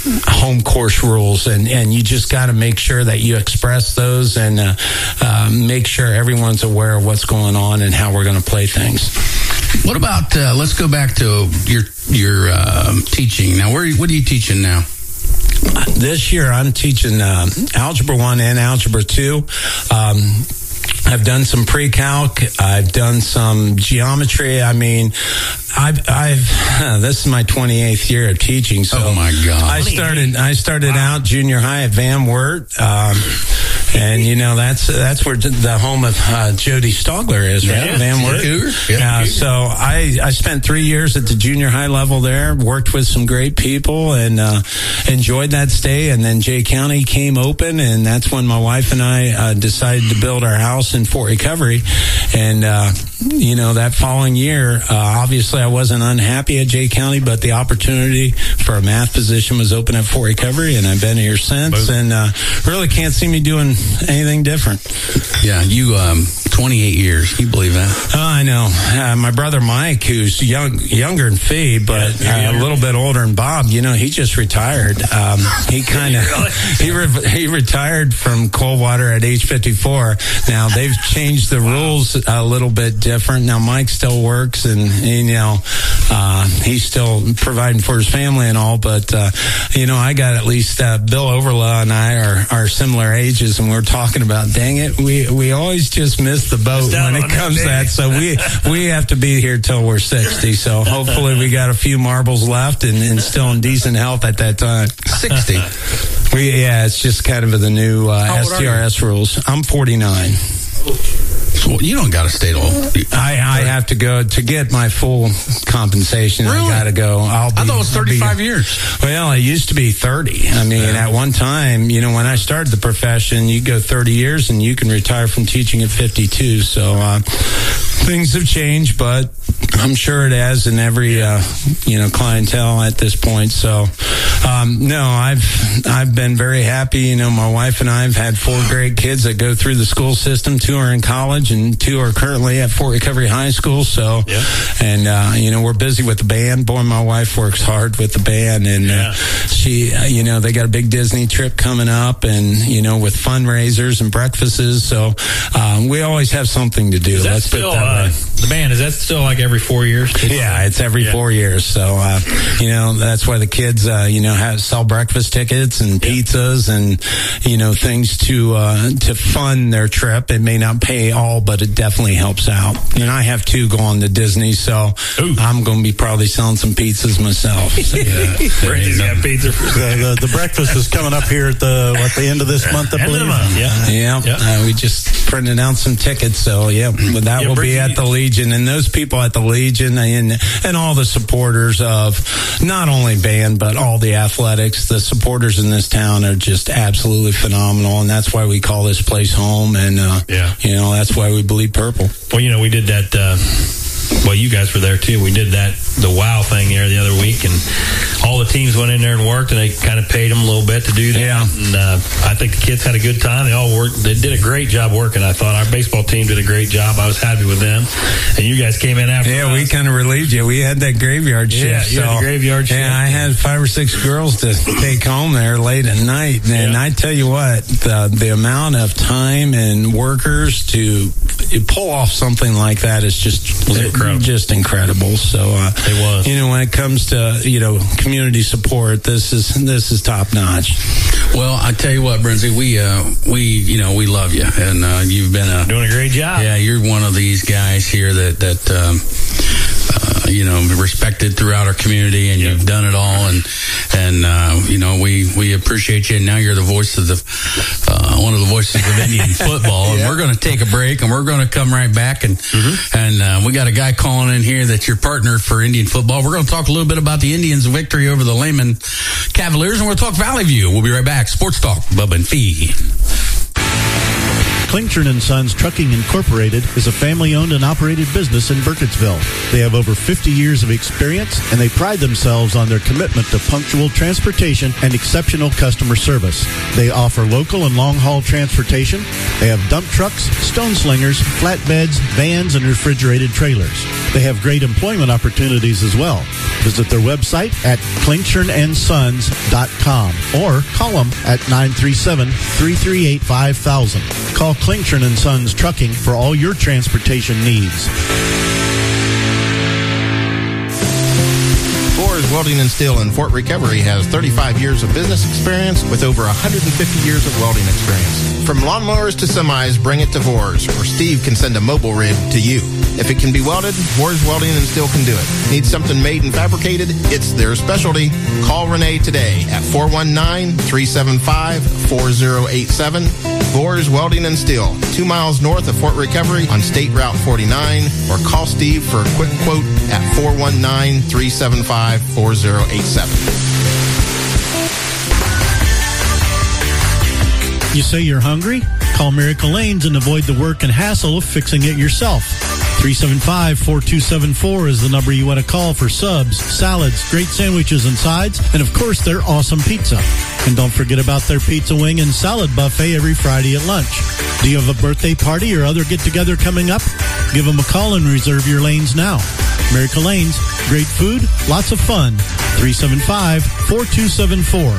G: home course rules, and, and you just got to make sure that you express those and uh, uh, make sure everyone's aware of what's going on and how we're going to play things.
B: What about, uh, let's go back to your your uh, teaching. Now, where what are you teaching now?
G: This year, I'm teaching uh, Algebra one and Algebra two. Um, I've done some pre-calc. I've done some geometry. I mean, I've, I've, this is my twenty-eighth year of teaching. So
B: oh my God.
G: I started, I started wow. out junior high at Van Wert. Um, and you know, that's, that's where the home of, uh, Jody Stogler is, right?
B: Yeah,
G: Van Wert.
B: Yeah,
G: uh, so I, I spent three years at the junior high level there, worked with some great people and, uh, enjoyed that stay. And then Jay County came open, and that's when my wife and I, uh, decided to build our house in Fort Recovery. And, uh, you know, that following year, uh, obviously I wasn't unhappy at Jay County, but the opportunity for a math position was open at Fort Recovery, and I've been here since. Boom. And, uh, really can't see me doing anything different.
B: Yeah, you, um, twenty-eight years. Can you believe that?
G: Oh, I know. Uh, my brother Mike, who's young, younger than Fee, but yeah, uh, a little bit older than Bob, you know, he just retired. Um, he kind of, he, re- he retired from Coldwater at age fifty-four. Now they've changed the rules a little bit different. Now Mike still works, and, you know, uh, he's still providing for his family and all, but, uh, you know, I got at least, uh, Bill Overlaw and I are, are similar ages, and we're talking about, dang it, we, we always just miss the boat when it comes to that. So we, we have to be here till we're sixty. So hopefully we got a few marbles left and, and still in decent health at that time.
B: sixty.
G: We, yeah, it's just kind of the new, uh, S T R S rules. I'm forty-nine.
B: Well, you don't got to stay long.
G: I, I have to go to get my full compensation. Really? I got to go. I'll be,
B: I thought it was thirty-five years.
G: Well, it used to be thirty. I mean, yeah. At one time, you know, when I started the profession, you go thirty years and you can retire from teaching at fifty-two. So, uh, things have changed, but I'm sure it has in every, uh, you know, clientele at this point. So, um, no, I've, I've been very happy. You know, my wife and I have had four great kids that go through the school system. Two are in college and two are currently at Fort Recovery High School. So, yeah. and, uh, you know, we're busy with the band. Boy, my wife works hard with the band, and, yeah. uh, she, uh, you know, they got a big Disney trip coming up, and, you know, with fundraisers and breakfasts. So, um, we always have something to do. Let's
C: still,
G: put that
C: uh,
G: way.
C: The band, is that still like every four years?
G: Yeah, it's every yeah. four years. So, uh, you know, that's why the kids, uh, you know, have sell breakfast tickets and pizzas yeah. and, you know, things to, uh, to fund their trip. It may not pay all, but it definitely helps out. And I have two going to Disney, so Ooh. I'm going to be probably selling some pizzas myself. So, yeah.
C: Brandy's got pizza.
D: the, the, the breakfast is coming up here at the, what, the end of this month, I
C: end
D: believe.
C: Of the month, yeah.
G: Yeah. yeah. Uh, we just printed out some tickets, so yeah, but that yeah, will be at the Legion, and those people at the Legion and and all the supporters of not only band but all the athletics, the supporters in this town are just absolutely phenomenal, and that's why we call this place home. And uh, yeah, you know, that's why we bleed purple.
C: Well, you know, we did that. Uh, well, you guys were there too. We did that the WOW thing there the other week, and all the teams went in there and worked, and they kind of paid them a little bit to do that.
G: Yeah.
C: And uh, I think the kids had a good time. They all worked. They did a great job working. I thought our baseball team did a great job. I was happy with them. And you guys came in after.
G: Yeah,
C: us.
G: we kind of relieved you. We had that graveyard shift.
C: Yeah, you
G: so,
C: had the graveyard shift.
G: Yeah, I had five or six girls to take home there late at night, and yeah. I tell you what, the the amount of time and workers to pull off something like that is just
C: incredible.
G: Just incredible. So uh,
C: it was.
G: You know, when it comes to, you know, community support, this is this is top notch.
B: Well, I tell you what, Brinzy, we uh, we you know we love you, and uh, you've been a,
C: doing a great job.
B: Yeah, you're one of these guys here that that. Um, Uh, you know, respected throughout our community, and yep. you've done it all, and and uh, you know, we we appreciate you. And now you're the voice of the uh, one of the voices of Indian football. And yep. we're going to take a break, and we're going to come right back. And mm-hmm. and uh, we got a guy calling in here that's your partner for Indian football. We're going to talk a little bit about the Indians' victory over the Lehman Cavaliers, and we'll talk Valley View. We'll be right back. Sports Talk, Bubba and Fee.
D: Klingshirn and Sons Trucking Incorporated is a family-owned and operated business in Burkittsville. They have over fifty years of experience, and they pride themselves on their commitment to punctual transportation and exceptional customer service. They offer local and long-haul transportation. They have dump trucks, stone slingers, flatbeds, vans, and refrigerated trailers. They have great employment opportunities as well. Visit their website at klingshirn and sons dot com or call them at nine three seven, three three eight, five thousand. Call Klingshirn and Sons Trucking for all your transportation needs.
M: Boers Welding and Steel in Fort Recovery has thirty-five years of business experience with over one hundred fifty years of welding experience. From lawnmowers to semis, bring it to Vors, or Steve can send a mobile rig to you. If it can be welded, Vors Welding and Steel can do it. Need something made and fabricated? It's their specialty. Call Renee today at four one nine, three seven five, four zero eight seven. Vors Welding and Steel, two miles north of Fort Recovery on State Route forty-nine, or call Steve for a quick quote at four one nine, three seven five, four zero eight seven.
D: You say you're hungry? Call Miracle Lanes and avoid the work and hassle of fixing it yourself. three seven five, four two seven four is the number you want to call for subs, salads, great sandwiches and sides, and of course their awesome pizza. And don't forget about their pizza wing and salad buffet every Friday at lunch. Do you have a birthday party or other get-together coming up? Give them a call and reserve your lanes now. Miracle Lanes, great food, lots of fun. three seven five, four two seven four.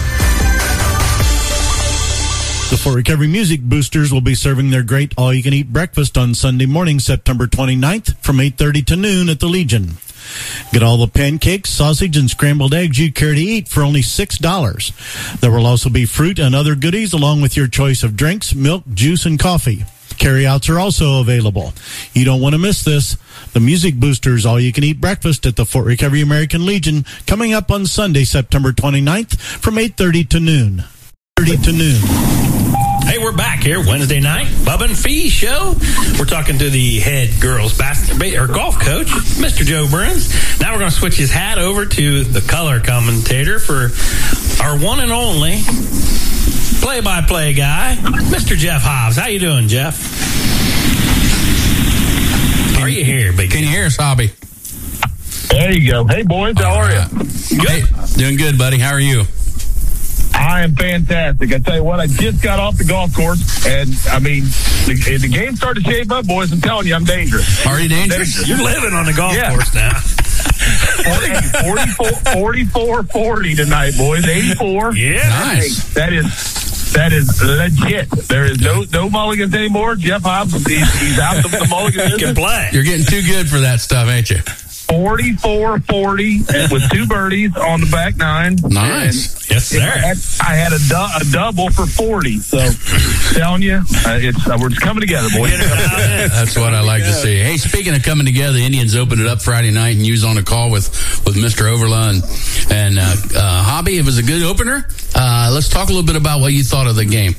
D: The Fort Recovery Music Boosters will be serving their great all-you-can-eat breakfast on Sunday morning, September twenty-ninth from eight thirty to noon at the Legion. Get all the pancakes, sausage, and scrambled eggs you care to eat for only six dollars. There will also be fruit and other goodies along with your choice of drinks, milk, juice, and coffee. Carryouts are also available. You don't want to miss this. The Music Boosters all-you-can-eat breakfast at the Fort Recovery American Legion coming up on Sunday, September twenty-ninth from eight thirty to noon. thirty to noon.
C: Hey, we're back here Wednesday night, Bubba and Fee show. We're talking to the head girls basketball or golf coach, Mister Joe Bruns. Now we're going to switch his hat over to the color commentator for our one and only play-by-play guy, Mister Jeff Hobbs. How you doing, Jeff? Are you here, big?
B: Can you hear us, Hobby?
N: There you go. Hey, boys, how are you?
B: Good. Hey, doing good, buddy. How are you?
N: I am fantastic. I tell you what, I just got off the golf course, and I mean, the, the game started to shape up, boys. I'm telling you, I'm dangerous.
B: Are you dangerous?
N: dangerous.
C: You're living on the golf
N: yeah.
C: course now.
N: forty-four, forty-four forty tonight, boys. eighty-four.
C: Yeah,
N: nice. That is that is legit. There is no no mulligans anymore. Jeff Hobbs, he's, he's out of the mulligans.
C: He can play.
B: You're getting too good for that stuff, ain't you?
N: forty-four forty and with two birdies on the back nine.
B: Nice.
N: And
B: yes, sir.
N: I had, I had a, du- a double for forty. So, telling you, uh, it's uh, we're just coming together, boys.
B: That's what I like to see. Hey, speaking of coming together, the Indians opened it up Friday night, and you was on a call with, with Mister Overla and, and uh, uh, Hobby. It was a good opener. Uh, let's talk a little bit about what you thought of the game.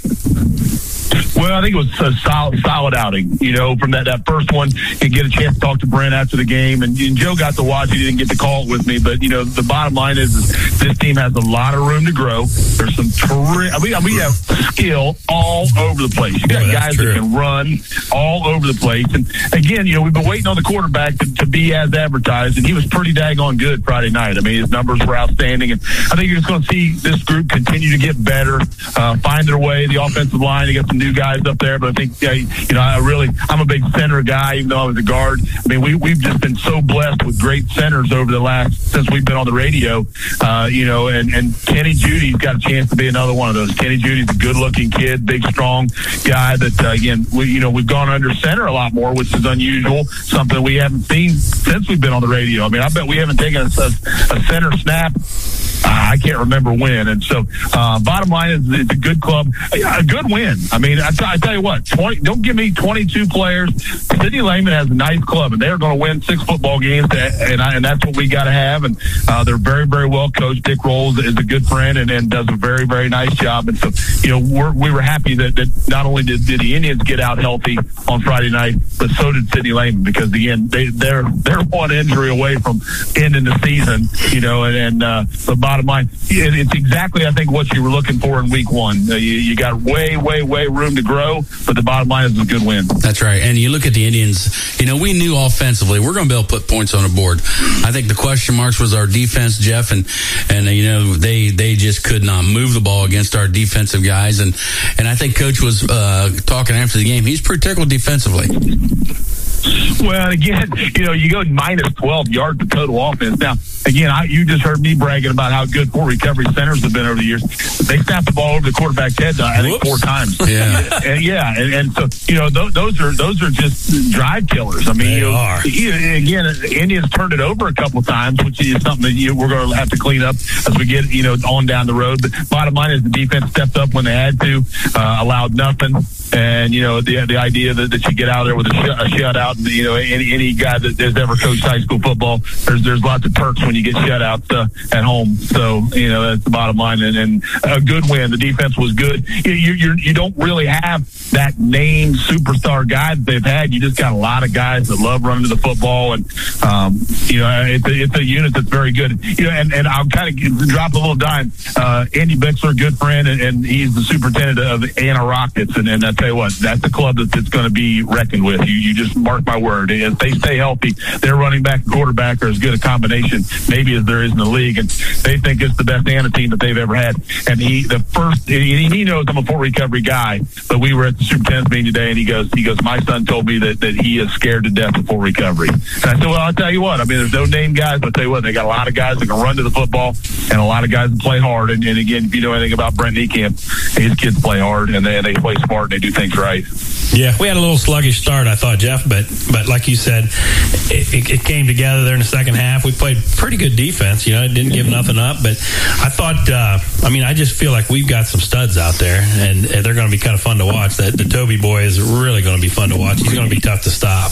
N: Well, I think it was a solid, solid outing. You know, from that, that first one, you get a chance to talk to Brent after the game, and, and Joe got to watch it. He didn't get to call it with me, but you know, the bottom line is, is this team has a lot of room to grow. There's some terri- I mean, we have skill all over the place. You got
C: Boy,
N: guys
C: true.
N: that can run all over the place. And again, you know, we've been waiting on the quarterback to, to be as advertised, and he was pretty daggone good Friday night. I mean, his numbers were outstanding, and I think you're just going to see this group continue to get better, uh, find their way. The offensive line, they got some new guys up there, but I think, uh, you know, I really, I'm a big center guy, even though I was a guard. I mean, we, we've just been so blessed with great centers over the last, since we've been on the radio, uh, you know, and, and Kenny Judy's got a chance to be another one of those. Kenny Judy's a good looking kid, big, strong guy that, uh, again, we, you know, we've gone under center a lot more, which is unusual, something we haven't seen since we've been on the radio. I mean, I bet we haven't taken a, a, a center snap. I can't remember when. And so, uh, bottom line is it's a good club, a good win. I mean, I, t- I tell you what, twenty, don't give me twenty-two players. Sidney Lehman has a nice club, and they're going to win six football games, and, I, and that's what we got to have. And uh, they're very, very well coached. Dick Rolls is a good friend and, and does a very, very nice job. And so, you know, we're, we were happy that, that not only did, did the Indians get out healthy on Friday night, but so did Sidney Lehman, because again, they, they're they're one injury away from ending the season. You know, and, and uh, the bottom bottom line, it, it's exactly, I think, what you were looking for in week one. Uh, you, you got way, way, way room to grow, but the bottom line is a good win.
B: That's right. And you look at the Indians, you know, we knew offensively we're going to be able to put points on the board. I think the question marks was our defense, Jeff, and, and uh, you know, they, they just could not move the ball against our defensive guys. And, and I think Coach was uh, talking after the game. He's pretty tickled defensively.
N: Well, again, you know, you go minus twelve yards of total offense. Now, again, I, you just heard me bragging about how good Fort Recovery centers have been over the years. They snapped the ball over the quarterback's head, I think, Whoops. four times.
B: Yeah,
N: and, yeah, and, and so you know, th- those are those are just drive killers. I mean,
C: they
N: you know,
C: are.
N: You, again, Indians turned it over a couple of times, which is something that you, we're going to have to clean up as we get, you know, on down the road. But bottom line is the defense stepped up when they had to, uh, allowed nothing. And, you know, the the idea that, that you get out there with a, sh- a shutout, and, you know, any any guy that has ever coached high school football, there's there's lots of perks when you get shutouts uh, at home. So, you know, that's the bottom line. And, and a good win. The defense was good. You, you, you're, you don't really have that named superstar guy that they've had. You just got a lot of guys that love running to the football. And, um, you know, it's a, it's a unit that's very good. You know, and, and I'll kind of drop a little dime. Uh, Andy Bixler, good friend, and, and he's the superintendent of the Anna Rockets. And, and that's tell you what, that's the club that, that's going to be reckoned with. You, you just mark my word. If they stay healthy, their running back and quarterback are as good a combination maybe as there is in the league, and they think it's the best Anna team that they've ever had. And he, the first, he, he knows I'm a Fort Recovery guy, but we were at the superintendent's meeting today, and he goes, he goes, my son told me that, that he is scared to death of Fort Recovery. And I said, well, I'll tell you what. I mean, there's no name guys, but I'll tell you what, they got a lot of guys that can run to the football, and a lot of guys that play hard. And, and again, if you know anything about Brent Niekamp, his kids play hard, and they they play smart, and they do things right.
C: Yeah, we had a little sluggish start, I thought, Jeff, but but like you said, it, it, it came together there in the second half. We played pretty good defense, you know, it didn't give nothing up, but I thought, uh, I mean, I just feel like we've got some studs out there, and, and they're going to be kind of fun to watch. That the Toby boy is really going to be fun to watch. He's going to be tough to stop.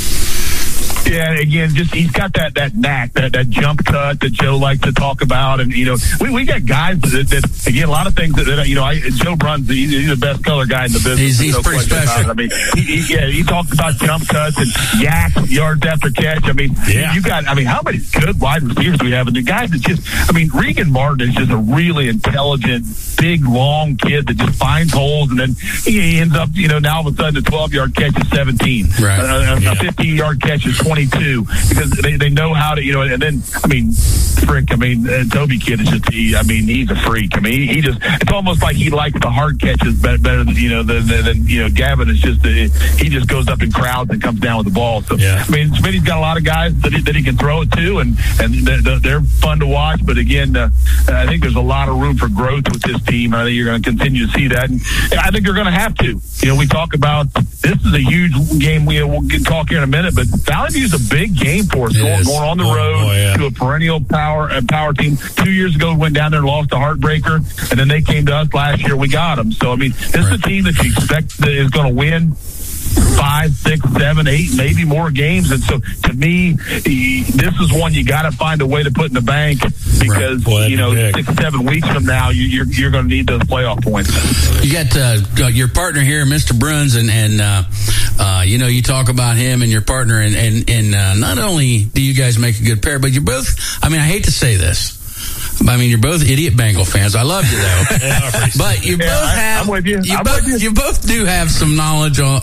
N: Yeah, again, just he's got that that knack, that that jump cut that Joe likes to talk about, and you know, we, we got guys that, that again, a lot of things that, that you know, I, Joe Bruns, he's, he's the best color guy in the business.
B: He's, he's
N: no
B: pretty special.
N: I mean, he, he, yeah, he talks about jump cuts and yak yards after catch. I mean, yeah. you got, I mean, how many good wide receivers do we have? And the guys that just, I mean, Regan Martin is just a really intelligent, big, long kid that just finds holes, and then he ends up, you know, now all of a sudden a twelve-yard catch is seventeen,
B: right?
N: A, a
B: yeah.
N: fifteen-yard catch is twenty-two, because they, they know how to, you know, and then, I mean, frick, I mean, uh, Toby kid is just, he, I mean, he's a freak. I mean, he, he just, it's almost like he likes the hard catches better, better than, you know, than, than, than you know, Gavin is just, uh, he just goes up in crowds and comes down with the ball. So,
C: yeah.
N: I mean, Smitty's got a lot of guys that he, that he can throw it to, and, and they're, they're fun to watch, but again, uh, I think there's a lot of room for growth with this team. I think you're going to continue to see that, and I think you're going to have to. You know, we talk about, this is a huge game. We, we'll get talk here in a minute, but Valley View is a big game for us, going, going on the
C: oh,
N: road
C: oh, yeah.
N: to a perennial power uh, power team. Two years ago, we went down there and lost a heartbreaker, and then they came to us last year. We got them. So, I mean, this right. is a team that you expect that is going to win five, six, seven, eight, maybe more games. And so, to me, this is one you got to find a way to put in the bank, because,
C: Boy,
N: you know,
C: big.
N: six, seven weeks from now, you, you're you're going to need those playoff points.
B: You got uh, your partner here, Mister Bruns, and, and uh, uh, you know, you talk about him and your partner, and, and, and uh, not only do you guys make a good pair, but you're both, I mean, I hate to say this, I mean, you're both idiot Bengal fans. I love you, though. But you
N: yeah,
B: both
N: I,
B: have,
N: I'm with you.
B: you
N: I'm
B: both,
N: with you.
B: you both do have some knowledge on,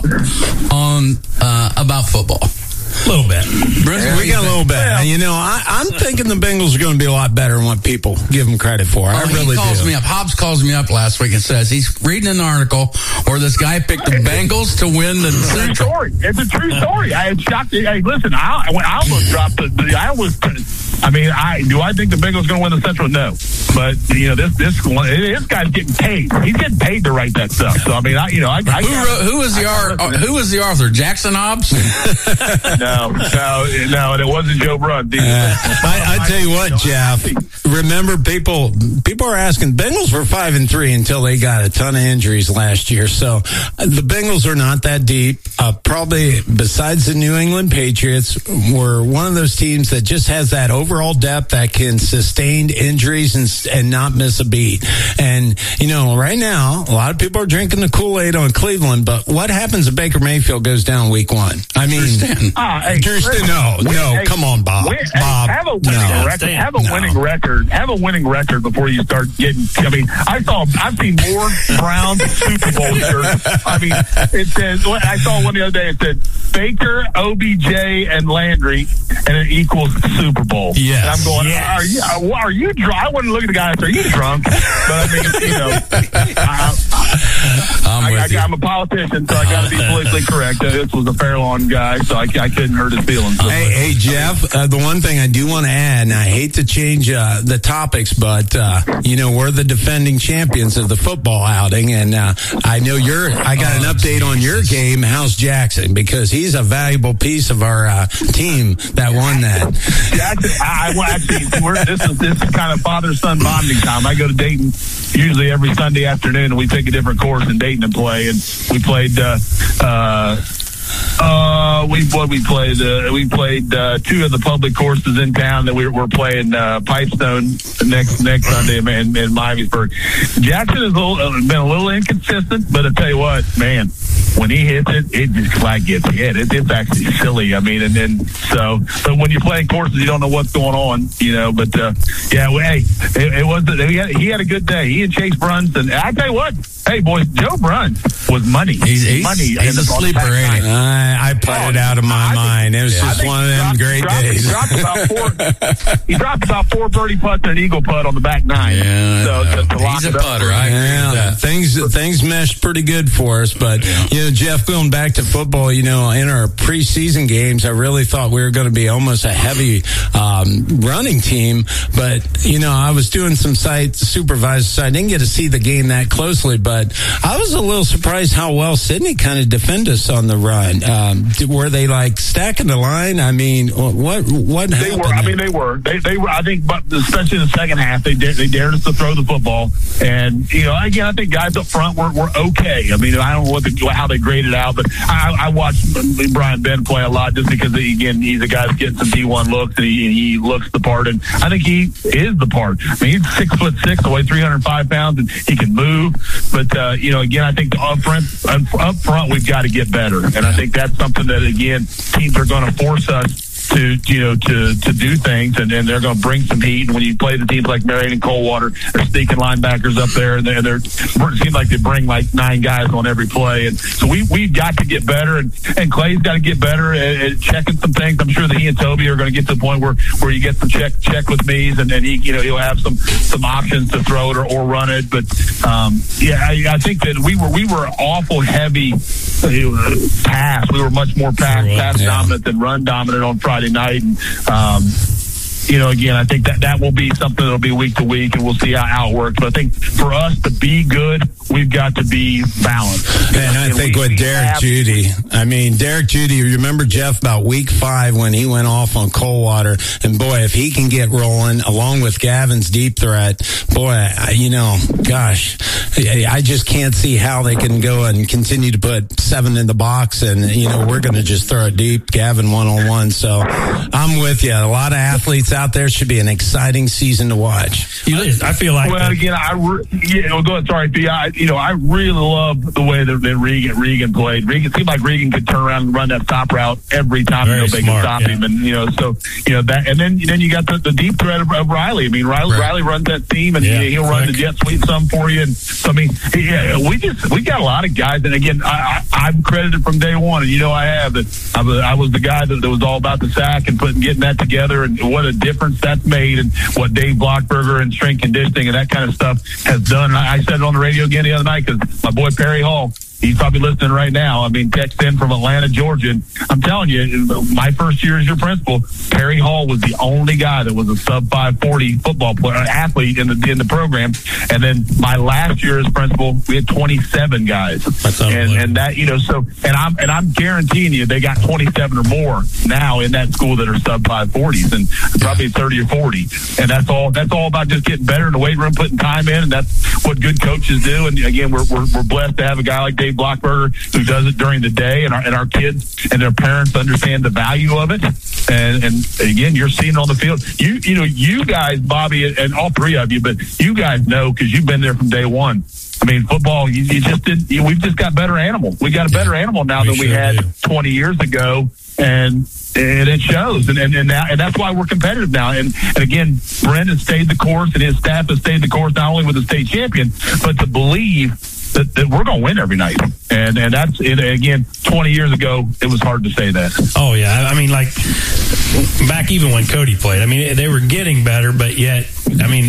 B: on uh, about football.
C: A little bit.
B: Bruce,
G: yeah, we got a little bit. Yeah. You know, I, I'm thinking the Bengals are going to be a lot better than what people give them credit for. I
B: oh,
G: really
B: he calls
G: do.
B: me up. Hobbs calls me up last week and says he's reading an article where this guy picked the Bengals to win the
N: it's a true story. It's a true story. I had shocked. Hey, listen, I, I almost dropped the, the I almost. I mean, I do I think the Bengals going to win the Central? No, but you know this this one, this guy's getting paid. He's getting paid to write that stuff. So I mean, I you know I, I
B: who, wrote, who was the art, uh, who was the author? Jackson Hobbs?
N: no, no, no, and it wasn't Joe Bruns.
G: Uh, I, I tell you what, Jeff. Remember, people people are asking. Bengals were five and three until they got a ton of injuries last year. So uh, the Bengals are not that deep. Uh, probably besides the New England Patriots, were one of those teams that just has that over. overall depth that can sustain injuries and, and not miss a beat. And, you know, right now, a lot of people are drinking the Kool-Aid on Cleveland, but what happens if Baker Mayfield goes down week one? I mean,
N: Ah, hey,
G: Kirsten, no,
N: win,
G: no,
N: hey,
G: come on, Bob.
N: Win,
G: Bob,
N: hey, have a winning
G: no.
N: record. Have a
G: No.
N: winning record. Have a winning record before you start getting. I mean, I saw. I've seen more Browns Super Bowl shirts. I mean, it says. I saw one the other day. It said Baker, O B J, and Landry, and it equals Super Bowl.
G: Yes.
N: And I'm going.
G: Yes.
N: Are you? Are you drunk? I wouldn't look at the guy and say, "Are you drunk?" But I mean, you know, I,
B: I'm
N: I,
B: with
N: I,
B: you.
N: I'm a politician, so I got to be politically correct. Uh, this was a Fairlawn guy, so I, I couldn't hurt his feelings.
G: Hey, hey, Jeff, uh, the one thing I do want to add, and I hate to change uh, the topics, but, uh, you know, we're the defending champions of the football outing, and uh, I know you're, I got an update on your game. How's Jackson? Because he's a valuable piece of our uh, team that won that.
N: Jackson, I, I well, actually, we're, this is this is kind of father-son bonding time. I go to Dayton usually every Sunday afternoon, and we take a different course in Dayton and play, and we played, uh, uh, Uh, we what we played. Uh, we played uh, two of the public courses in town that we were playing uh, Pipestone next next Sunday in, in, in Miamisburg. Jackson has a little, uh, been a little inconsistent, but I tell you what, man, when he hits it, it just like gets hit. It, it's actually silly. I mean, and then so, but when you're playing courses, you don't know what's going on, you know. But uh, yeah, well, hey, it, it was he had, he had a good day. He and Chase Bruns, and I tell you what, hey boys, Joe Bruns was money.
B: He's, he's,
N: money.
B: he's a sleeper, ain't he?
G: I, I put
N: Oh,
G: it out of my
N: I
G: mind.
N: think-
G: It was
N: I
G: just
N: think
G: one of
N: he
G: them
N: dropped-
G: great
N: dropped-
G: days.
N: He dropped about four. He dropped about four birdie putts and an eagle putt on the back nine.
B: Yeah,
N: so
B: I know.
N: to, to lock
B: He's a
N: it up
B: putter.
N: for-
B: I agree with
G: Yeah,
B: that.
G: things things meshed pretty good for us, but you know, Jeff, going back to football, you know, in our preseason games, I really thought we were going to be almost a heavy um, running team, but you know, I was doing some site supervisor, so I didn't get to see the game that closely, but I was a little surprised how well Sydney kind of defended us on the run. Um, were they like stacking the line? I mean, what what
N: They
G: happened?
N: were. I mean, they were. They they were. I think, but especially in the second half, they dared, they dared us to throw the football. And you know, again, I think guys up front were, were okay. I mean, I don't know what the, how they graded out, but I, I watched Brian Ben play a lot just because again, he's a guy that's getting some D one looks and he, he looks the part. And I think he is the part. I mean, he's six foot six, away three hundred five pounds, and he can move. But uh, you know, again, I think the up front, up front, we've got to get better. And I think that's something that again, teams are going to force us to, you know, to, to do things, and, and they're going to bring some heat. And when you play the teams like Marion and Coldwater, they're sneaking linebackers up there, and they're, they're it seems like they bring like nine guys on every play. And so we, we've got to get better, and, and Clay's got to get better at, at checking some things. I'm sure that he and Toby are going to get to the point where, where you get some check, check with me's, and then he, you know, he'll have some, some options to throw it or, or run it. But, um, yeah, I, I think that we were, we were awful heavy uh, pass. We were much more pass, pass
G: yeah.
N: dominant than run dominant on Friday night. And, um, you know, again, I think that that will be something that'll be week to week, and we'll see how, how it works. But I think for us to be good, we've got to be balanced.
G: And I think
N: we,
G: with
N: we
G: Derek
N: have,
G: Judy, I mean, Derek Judy, you remember, Jeff, about week five when he went off on Coldwater, and boy, if he can get rolling along with Gavin's deep threat, boy, I, you know, gosh, I, I just can't see how they can go and continue to put seven in the box, and, you know, we're going to just throw it deep, Gavin one-on-one. So I'm with you. A lot of athletes out there. Should be an exciting season to watch.
C: You, I feel like
N: well,
C: that.
N: again, I re- yeah, well, go ahead. Sorry, P. I, you know, I really love the way that, that Regan Regan played. Regan seemed like Regan could turn around and run that stop route every time
C: Very
N: nobody
C: smart,
N: could stop
C: yeah.
N: him. And you know, so you know that, and then then you got the, the deep threat of, of Riley. I mean, Riley,
B: Right.
N: Riley runs that team, and
C: Yeah,
N: he, he'll run the
C: quick.
N: jet sweep some for you. And so I mean, yeah, we just we got a lot of guys. And again, I, I, I'm credited from day one, and you know I have that. I was, I was the guy that, that was all about the sack and putting getting that together, and what a difference that's made. And what Dave Blockberger and strength conditioning and that kind of stuff has done. And I, I said it on the radio again the other night because my boy Perry Hall, he's probably listening right now. I mean, text in from Atlanta, Georgia. And I'm telling you, my first year as your principal, Perry Hall was the only guy that was a sub five forty football player, athlete in the in the program. And then my last year as principal, we had twenty-seven guys.
C: That's
N: and, and that, you know, so, and I'm, and I'm guaranteeing you they got twenty-seven or more now in that school that are sub five forties, and probably thirty or forty. And that's all, that's all about just getting better in the weight room, putting time in. And that's what good coaches do. And again, we're, we're, we're blessed to have a guy like Dave Dave Blockberger, who does it during the day, and our, and our kids and their parents understand the value of it. And, and again, you're seeing it on the field. You, you know, you guys, Bobby, and all three of you, but you guys know because you've been there from day one. I mean, football, you, you just did, you, we've just got better animal. We got a better animal now we than we sure had do. twenty years ago. And, and it shows. And, and, and, now, and that's why we're competitive now. And, and again, Brent has stayed the course and his staff has stayed the course, not only with the state champion, but to believe that, that we're going to win every night. And, and that's, it, again, twenty years ago, it was hard to say that.
C: Oh, yeah. I mean, like, back even when Cody played, I mean, they were getting better, but yet, I mean,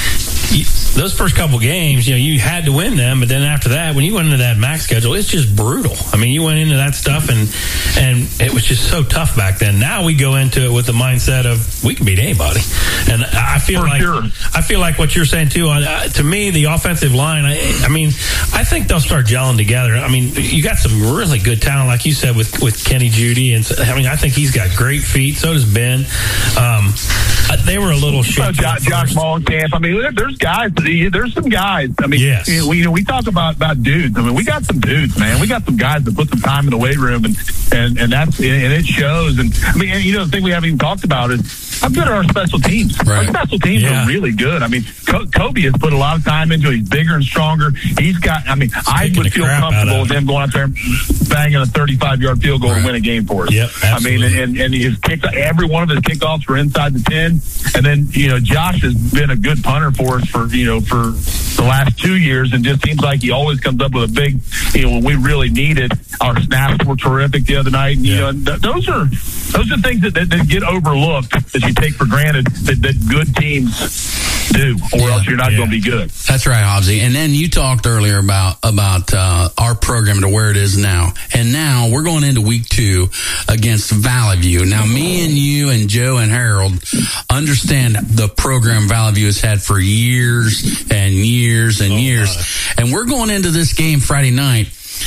C: those first couple games, you know, you had to win them, but then after that, when you went into that MAC schedule, it's just brutal. I mean, you went into that stuff, and and it was just so tough back then. Now we go into it with the mindset of we can beat anybody, and I feel
N: For
C: like
N: sure.
C: I feel like what you're saying too. Uh, to me, the offensive line, I, I mean, I think they'll start gelling together. I mean, you got some really good talent, like you said, with with Kenny Judy, and I mean, I think he's got great feet. So does Ben. Um, they were a little shaky.
N: Oh, Josh, Josh Mollenkamp. I mean, there's guys. There's some guys. I mean,
C: yes.
N: we you know, we talk about, about dudes. I mean, we got some dudes, man. We got some guys that put some time in the weight room, and and, and that's and it shows. And I mean, and, you know, the thing we haven't even talked about is how good are our special teams.
B: Right.
N: Our special teams
C: Yeah.
N: are really good. I mean, Kobe has put a lot of time into it. He's bigger and stronger. He's got. I mean, I
C: Taking
N: would
C: the
N: feel
C: crap out
N: comfortable
C: of
N: with him going out there and banging a thirty-five yard field goal
B: Right.
N: and win a game for us.
C: Yep,
N: I mean,
C: absolutely.
N: and and his kick, every one of his kickoffs were inside the ten. And then you know, Josh has been a good punter for us for you know for the last two years, and just seems like he always comes up with a big, you know, when we really need it. Our snaps were terrific the other night. And, you
C: Yeah.
N: know, and th- those are those are things that, that, that get overlooked that you take for granted that, that good teams do, or
B: Yeah.
N: else you're not
C: Yeah.
N: going to be good.
B: That's right, Hobbsy. And then you talked earlier about about uh, our program to where it is now. And now we're going into week two against Valley View. Now, me and you and Joe and Harold understand the program Valley View has had for years and years and
C: Oh,
B: years.
C: my.
B: And we're going into this game Friday night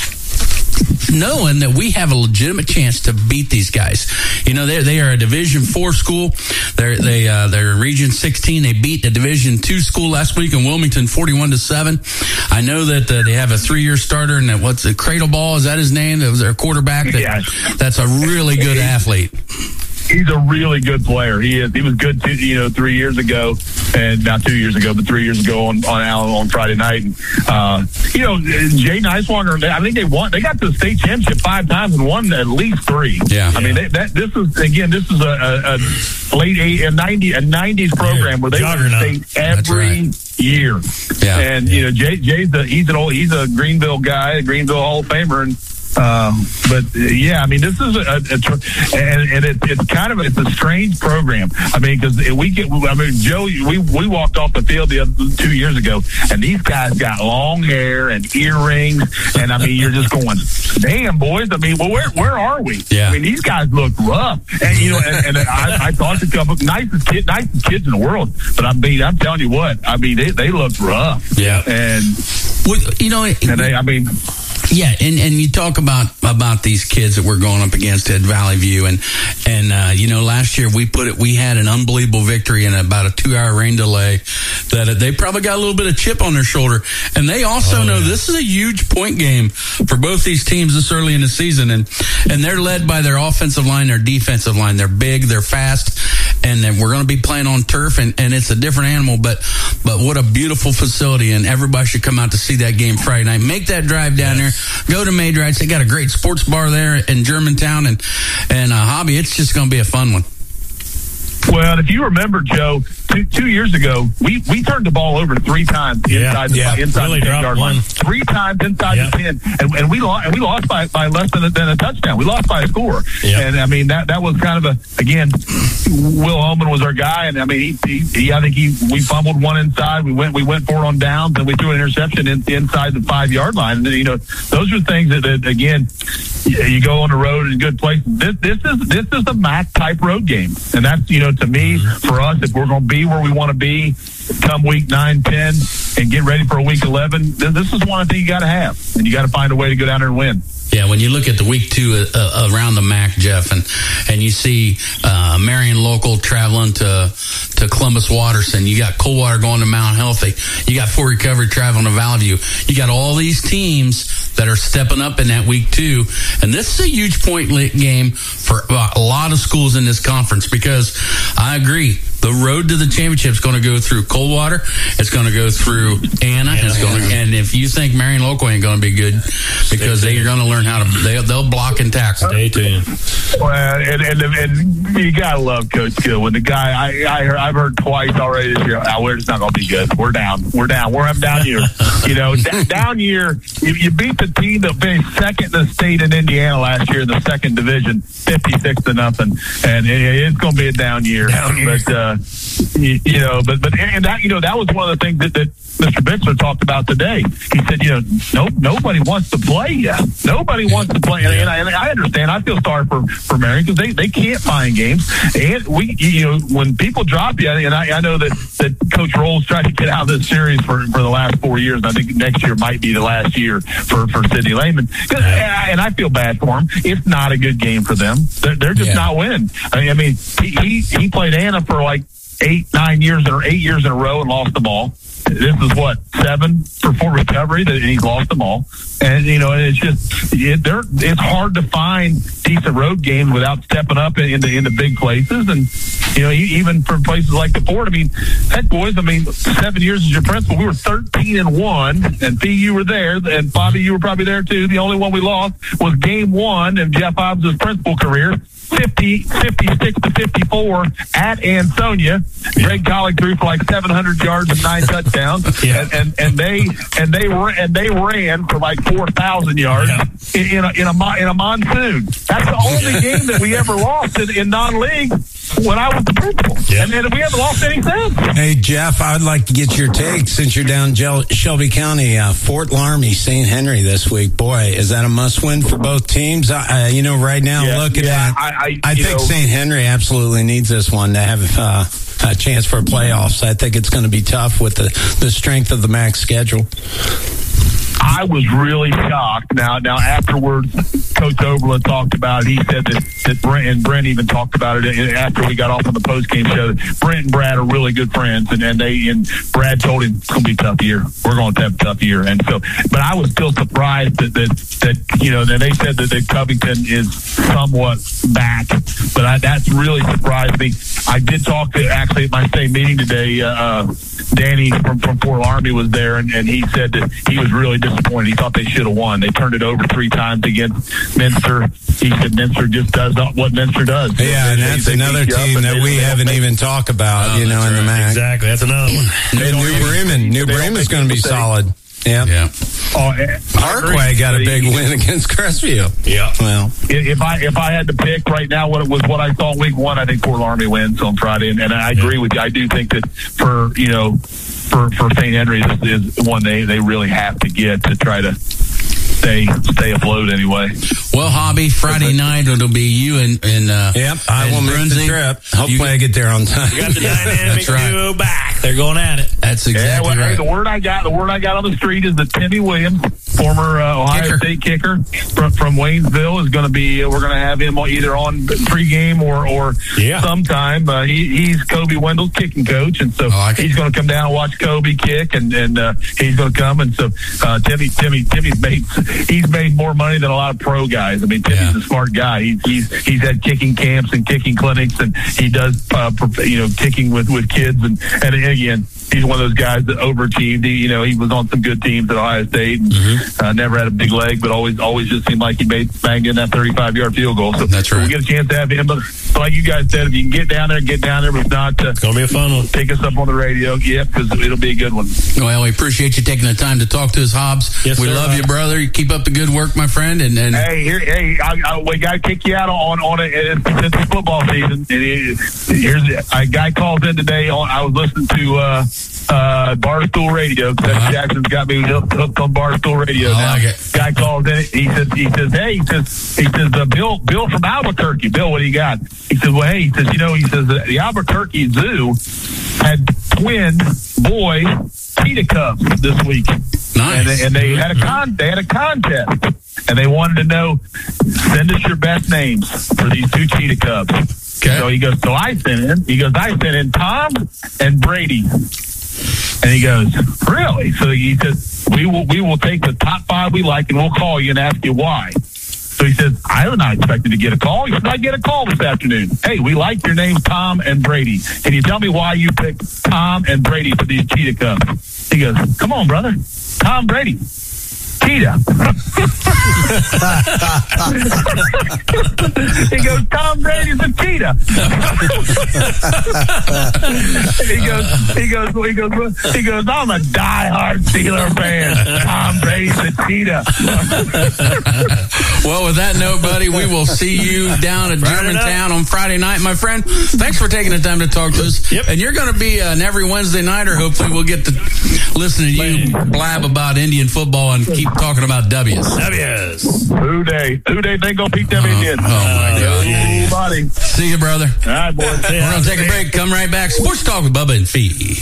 B: knowing that we have a legitimate chance to beat these guys. You know, they they are a Division Four school. They're they uh, they're in Region sixteen. They beat the Division Two school last week in Wilmington, forty-one to seven. I know that uh, they have a three-year starter, and that what's the Cradle Ball? Is that his name? That was their quarterback. That,
N: Yeah.
B: That's a really good athlete.
N: He's a really good player. He is. He was good, two, you know, three years ago, and not two years ago, but three years ago on on Allen on Friday night. And uh, you know, Jay Niswanger, I think they won. They got to the state championship five times and won at least three.
B: Yeah.
N: I mean, they, that this is again, this is a, a, a late eight, a ninety a nineties program where they win the state every
B: right.
N: year.
B: Yeah.
N: And you know, Jay Jay's the he's an old he's a Greenville guy, a Greenville Hall of Famer, and. Um, but uh, yeah, I mean, this is a, a, a tr- and, and it, it's kind of it's a strange program. I mean, because we get, I mean, Joe, we we walked off the field the other, two years ago, and these guys got long hair and earrings, and I mean, you're just going, damn, boys. I mean, well, where where are we?
B: Yeah.
N: I mean, these guys look rough, and you know, and, and I, I talked to a couple nicest kids, nicest kids in the world, but I mean, I'm telling you what, I mean, they they look rough.
B: Yeah.
N: And
B: well, you know, it,
N: and they, I mean.
B: Yeah, and, and you talk about about these kids that we're going up against at Valley View, and and uh, you know, last year we put it, we had an unbelievable victory in about a two hour rain delay. That they probably got a little bit of chip on their shoulder, and they also
C: oh,
B: know
C: yeah.
B: this is a huge point game for both these teams this early in the season, and and they're led by their offensive line, their defensive line. They're big, they're fast, and then we're going to be playing on turf, and, and it's a different animal, but but what a beautiful facility, and everybody should come out to see that game Friday night. Make that drive down yes. there. Go to Madrites. They got a great sports bar there in Germantown, and and uh, Hobby. It's just going to be a fun one.
N: Well, if you remember, Joe, two, two years ago, we, we turned the ball over three times
C: Yeah,
N: inside the,
C: yeah.
N: inside
C: Really
N: the ten yard line.
C: one.
N: Three times inside
C: Yep.
N: the ten, and, and we lost. And we lost by, by less than a, than a touchdown. We lost by a score.
C: Yep.
N: And I mean that that was kind of a again. Will Holman was our guy, and I mean he, he, he I think he we fumbled one inside. We went we went for it on downs, and we threw an interception in, inside the five yard line. And you know those are things that, that again. You go on the road in good places. This, this is this is a M A C type road game, and that's you know to me for us if we're going to be where we want to be come week nine, ten, and get ready for a week eleven. This, this is one thing you got to have, and you got to find a way to go down there and win.
B: Yeah, when you look at the week two uh, around the M A C, Jeff, and and you see uh, Marion Local traveling to to Columbus Watterson, you got Coldwater going to Mount Healthy, you got Fort Recovery traveling to Valley View, you got all these teams that are stepping up in that week two. And this is a huge point game for a lot of schools in this conference, because I agree. The road to the championship is going to go through Coldwater. It's going to go through Anna. Anna it's going to, and if you think Marion Local ain't going to be good, because they're going to learn how to, they, they'll block and tackle.
C: Stay tuned.
N: Well, and, and, and you got to love Coach Gill. When the guy, I, I heard, I've heard twice already this year, oh, we're just not going to be good. We're down. We're down. We're up down year. You know, d- down year, you, you beat the team that finished second in the state in Indiana last year in the second division, fifty-six to nothing. And it, it's going to be a down year. Down year. But, uh, you, you know, but, but, and that, you know, that was one of the things that, that Mister Bixler talked about today. He said, you know, no, nobody wants to play yet. Nobody wants to play. And, and, I, and I understand. I feel sorry for, for Marion, because they, they can't find games. And we, you know, when people drop you, and I, I know that, that Coach Rolls tried to get out of this series for, for the last four years. I think next year might be the last year for, for Sidney Lehman. And I feel bad for him. It's not a good game for them. They're, they're just yeah. not winning. I mean, he, he, he played Anna for like eight, nine years or eight years in a row and lost them all. This is what, seven for Fort Recovery, and he's lost them all. And, you know, it's just, it, they're, it's hard to find decent road games without stepping up in the, in the big places. And, you know, even for places like the Fort, I mean, heck, boys, I mean, seven years as your principal, we were thirteen and one, and Fee, you were there, and Bobby, you were probably there too. The only one we lost was game one of Jeff Hobbs' principal career. fifty, fifty-six to fifty-four at Ansonia. Yeah. Greg Collick threw for like seven hundred yards and nine touchdowns. Yeah. And, and, and they, and they ran, and they ran for like four thousand yards yeah. in, in a, in a, in a monsoon. That's the only game that we ever lost in, in non-league when I was the principal. Yeah. And, and we haven't lost any since.
G: Hey, Jeff, I'd like to get your take since you're down Gel- Shelby County. Uh, Fort Laramie, Saint Henry this week. Boy, is that a must-win for both teams? Uh, you know, right now,
N: yeah,
G: looking
N: yeah,
G: at,
N: I, I,
G: I think Saint Henry absolutely needs this one to have uh, a chance for playoffs. I think it's going to be tough with the, the strength of the M A C schedule.
N: I was really shocked. Now, now afterwards, Coach Oberlin talked about it. He said that, that Brent and Brent even talked about it after we got off on the post-game show. Brent and Brad are really good friends, and, and they and Brad told him it's going to be a tough year. We're going to have a tough year, and so. But I was still surprised that that, that you know that they said that, that Covington is somewhat back, but I, that's really surprised me. I did talk to actually at my same meeting today. Uh, Danny from, from Fort Laramie was there, and, and he said that he was really disappointed. He thought they should have won. They turned it over three times against Minster. He said Minster just does not what Minster does.
G: Yeah, and that's they, they another team that we haven't even talked about, oh, you know, in right. the M A C.
C: Exactly, that's another one.
G: And New Bremen. New Bremen's going to be solid. Yeah.
B: Yeah.
N: Oh,
G: Parkway got a big win against Crestview.
C: Yeah.
G: Well,
N: if I if I had to pick right now what it was what I saw in week one, I think Fort Laramie wins on Friday, and, and I agree yeah. with you. I do think that for you know for for Saint Henry, this is one they they really have to get to try to stay stay afloat anyway.
B: Well, Hobby, Friday night it'll be you and and uh,
G: yep, I will make the trip. Hopefully, you, I get there on time.
C: You got the dynamic right. duo back. They're going at it.
B: That's exactly
N: yeah, well,
B: right.
N: Hey, the word I got, the word I got on the street is that Timmy Williams, former uh, Ohio kicker. State kicker from, from Waynesville, is going to be. Uh, we're going to have him either on pregame or or
C: yeah.
N: sometime. Uh, he, he's Kobe Wendell's kicking coach, and so like he's going to come down and watch Kobe kick, and and uh, he's going to come. And so uh, Timmy, Timmy, Timmy's made he's made more money than a lot of pro guys. I mean, Timmy's yeah. a smart guy. He's he's he's had kicking camps and kicking clinics, and he does uh, you know kicking with with kids, and and again. He's one of those guys that overachieved. He, you know, he was on some good teams at Ohio State and mm-hmm. uh, never had a big leg, but always, always just seemed like he made banged in that thirty-five yard field goal. So
B: that's right.
N: We get a chance to have him. But like you guys said, if you can get down there, get down there. But if not, uh,
C: it's gonna be a fun one.
N: Pick us up on the radio, yeah, because it'll be a good one.
B: Well, we appreciate you taking the time to talk to us, Hobbs. Yes, we sir. love you, brother. You keep up the good work, my friend. And, and
N: hey, here, hey, I, I, we got to kick you out on on it. Since it's football season. It, here's a guy calls in today. On I was listening to. Uh, Uh, Barstool Radio. Uh-huh. Jackson's got me hooked, hooked on Barstool Radio.
B: I
N: now.
B: like it.
N: Guy calls in. He says, he says, hey, he says, he says, uh, Bill, Bill from Albuquerque. Bill, what do you got? He says, well, hey, he says, you know, he says the, the Albuquerque Zoo had twin boy cheetah cubs this week.
B: Nice.
N: And, and they had a con, they had a contest, and they wanted to know, send us your best names for these two cheetah cubs.
B: Okay.
N: So he goes, so I sent in. He goes, I sent in Tom and Brady. And he goes, really? So he says, we will we will take the top five we like, and we'll call you and ask you why. So he says, I was not expecting to get a call. He said, I get a call this afternoon. Hey, we like your names, Tom and Brady. Can you tell me why you picked Tom and Brady for these Cheetah Cubs? He goes, come on, brother. Tom Brady. Cheetah. He goes, Tom Brady's a cheetah. he goes, he goes, he goes, he goes, I'm a diehard Steeler fan. Tom Brady's a cheetah.
B: Well, with that note, buddy, we will see you down at Germantown on Friday night, my friend. Thanks for taking the time to talk to us.
C: Yep.
B: And you're going to be an every Wednesday nighter. Hopefully, we'll get to listen to you blab about Indian football and keep talking about W's.
C: W's.
N: Who day? Who day they gonna beat them
B: Oh,
N: Indians?
B: oh, my God.
N: Oh, buddy.
B: See you, brother.
N: All right, boys.
B: We're going to take a break. Come right back. Sports Talk with Bubba and Fee.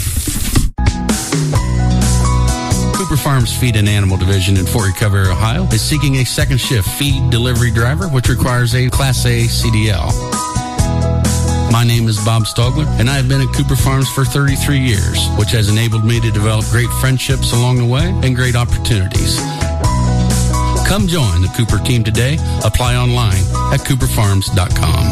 B: Cooper Farms Feed and Animal Division in Fort Recovery, Ohio is seeking a second shift feed delivery driver, which requires a Class A C D L. My name is Bob Stogler, and I have been at Cooper Farms for thirty-three years, which has enabled me to develop great friendships along the way and great opportunities. Come join the Cooper team today. Apply online at cooper farms dot com.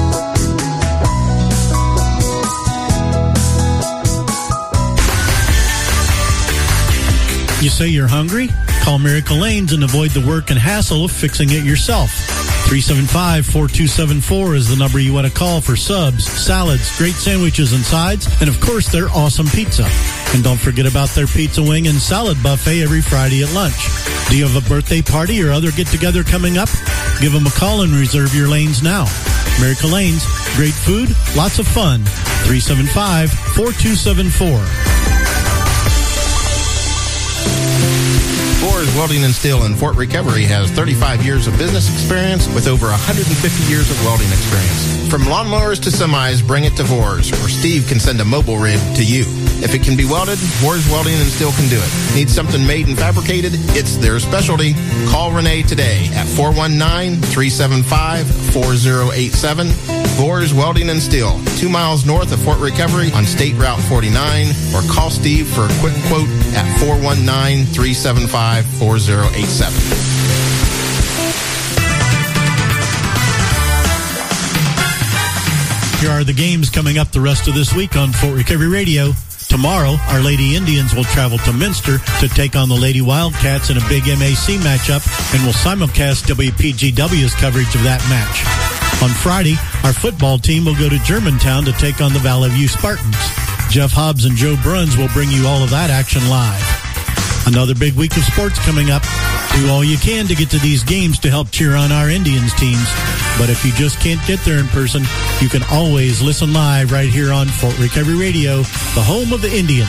D: You say you're hungry? Call Miracle Lanes and avoid the work and hassle of fixing it yourself. three seven five, four two seven four is the number you want to call for subs, salads, great sandwiches and sides, and of course their awesome pizza. And don't forget about their pizza wing and salad buffet every Friday at lunch. Do you have a birthday party or other get-together coming up? Give them a call and reserve your lanes now. Miracle Lanes, great food, lots of fun. three seven five, four two seven four.
M: Boers Welding and Steel in Fort Recovery has thirty-five years of business experience with over one hundred fifty years of welding experience. From lawnmowers to semis, bring it to Vors, or Steve can send a mobile rig to you. If it can be welded, Vors Welding and Steel can do it. Need something made and fabricated? It's their specialty. Call Renee today at four one nine, three seven five, four zero eight seven. Vors Welding and Steel, two miles north of Fort Recovery on State Route forty-nine, or call Steve for a quick quote at four one nine, three seven five, four zero eight seven.
D: Here are the games coming up the rest of this week on Fort Recovery Radio. Tomorrow, our Lady Indians will travel to Minster to take on the Lady Wildcats in a big M A C matchup, and will simulcast W P G W's coverage of that match. On Friday, our football team will go to Germantown to take on the Valley View Spartans. Jeff Hobbs and Joe Bruns will bring you all of that action live. Another big week of sports coming up. Do all you can to get to these games to help cheer on our Indians teams. But if you just can't get there in person, you can always listen live right here on Fort Recovery Radio, the home of the Indians.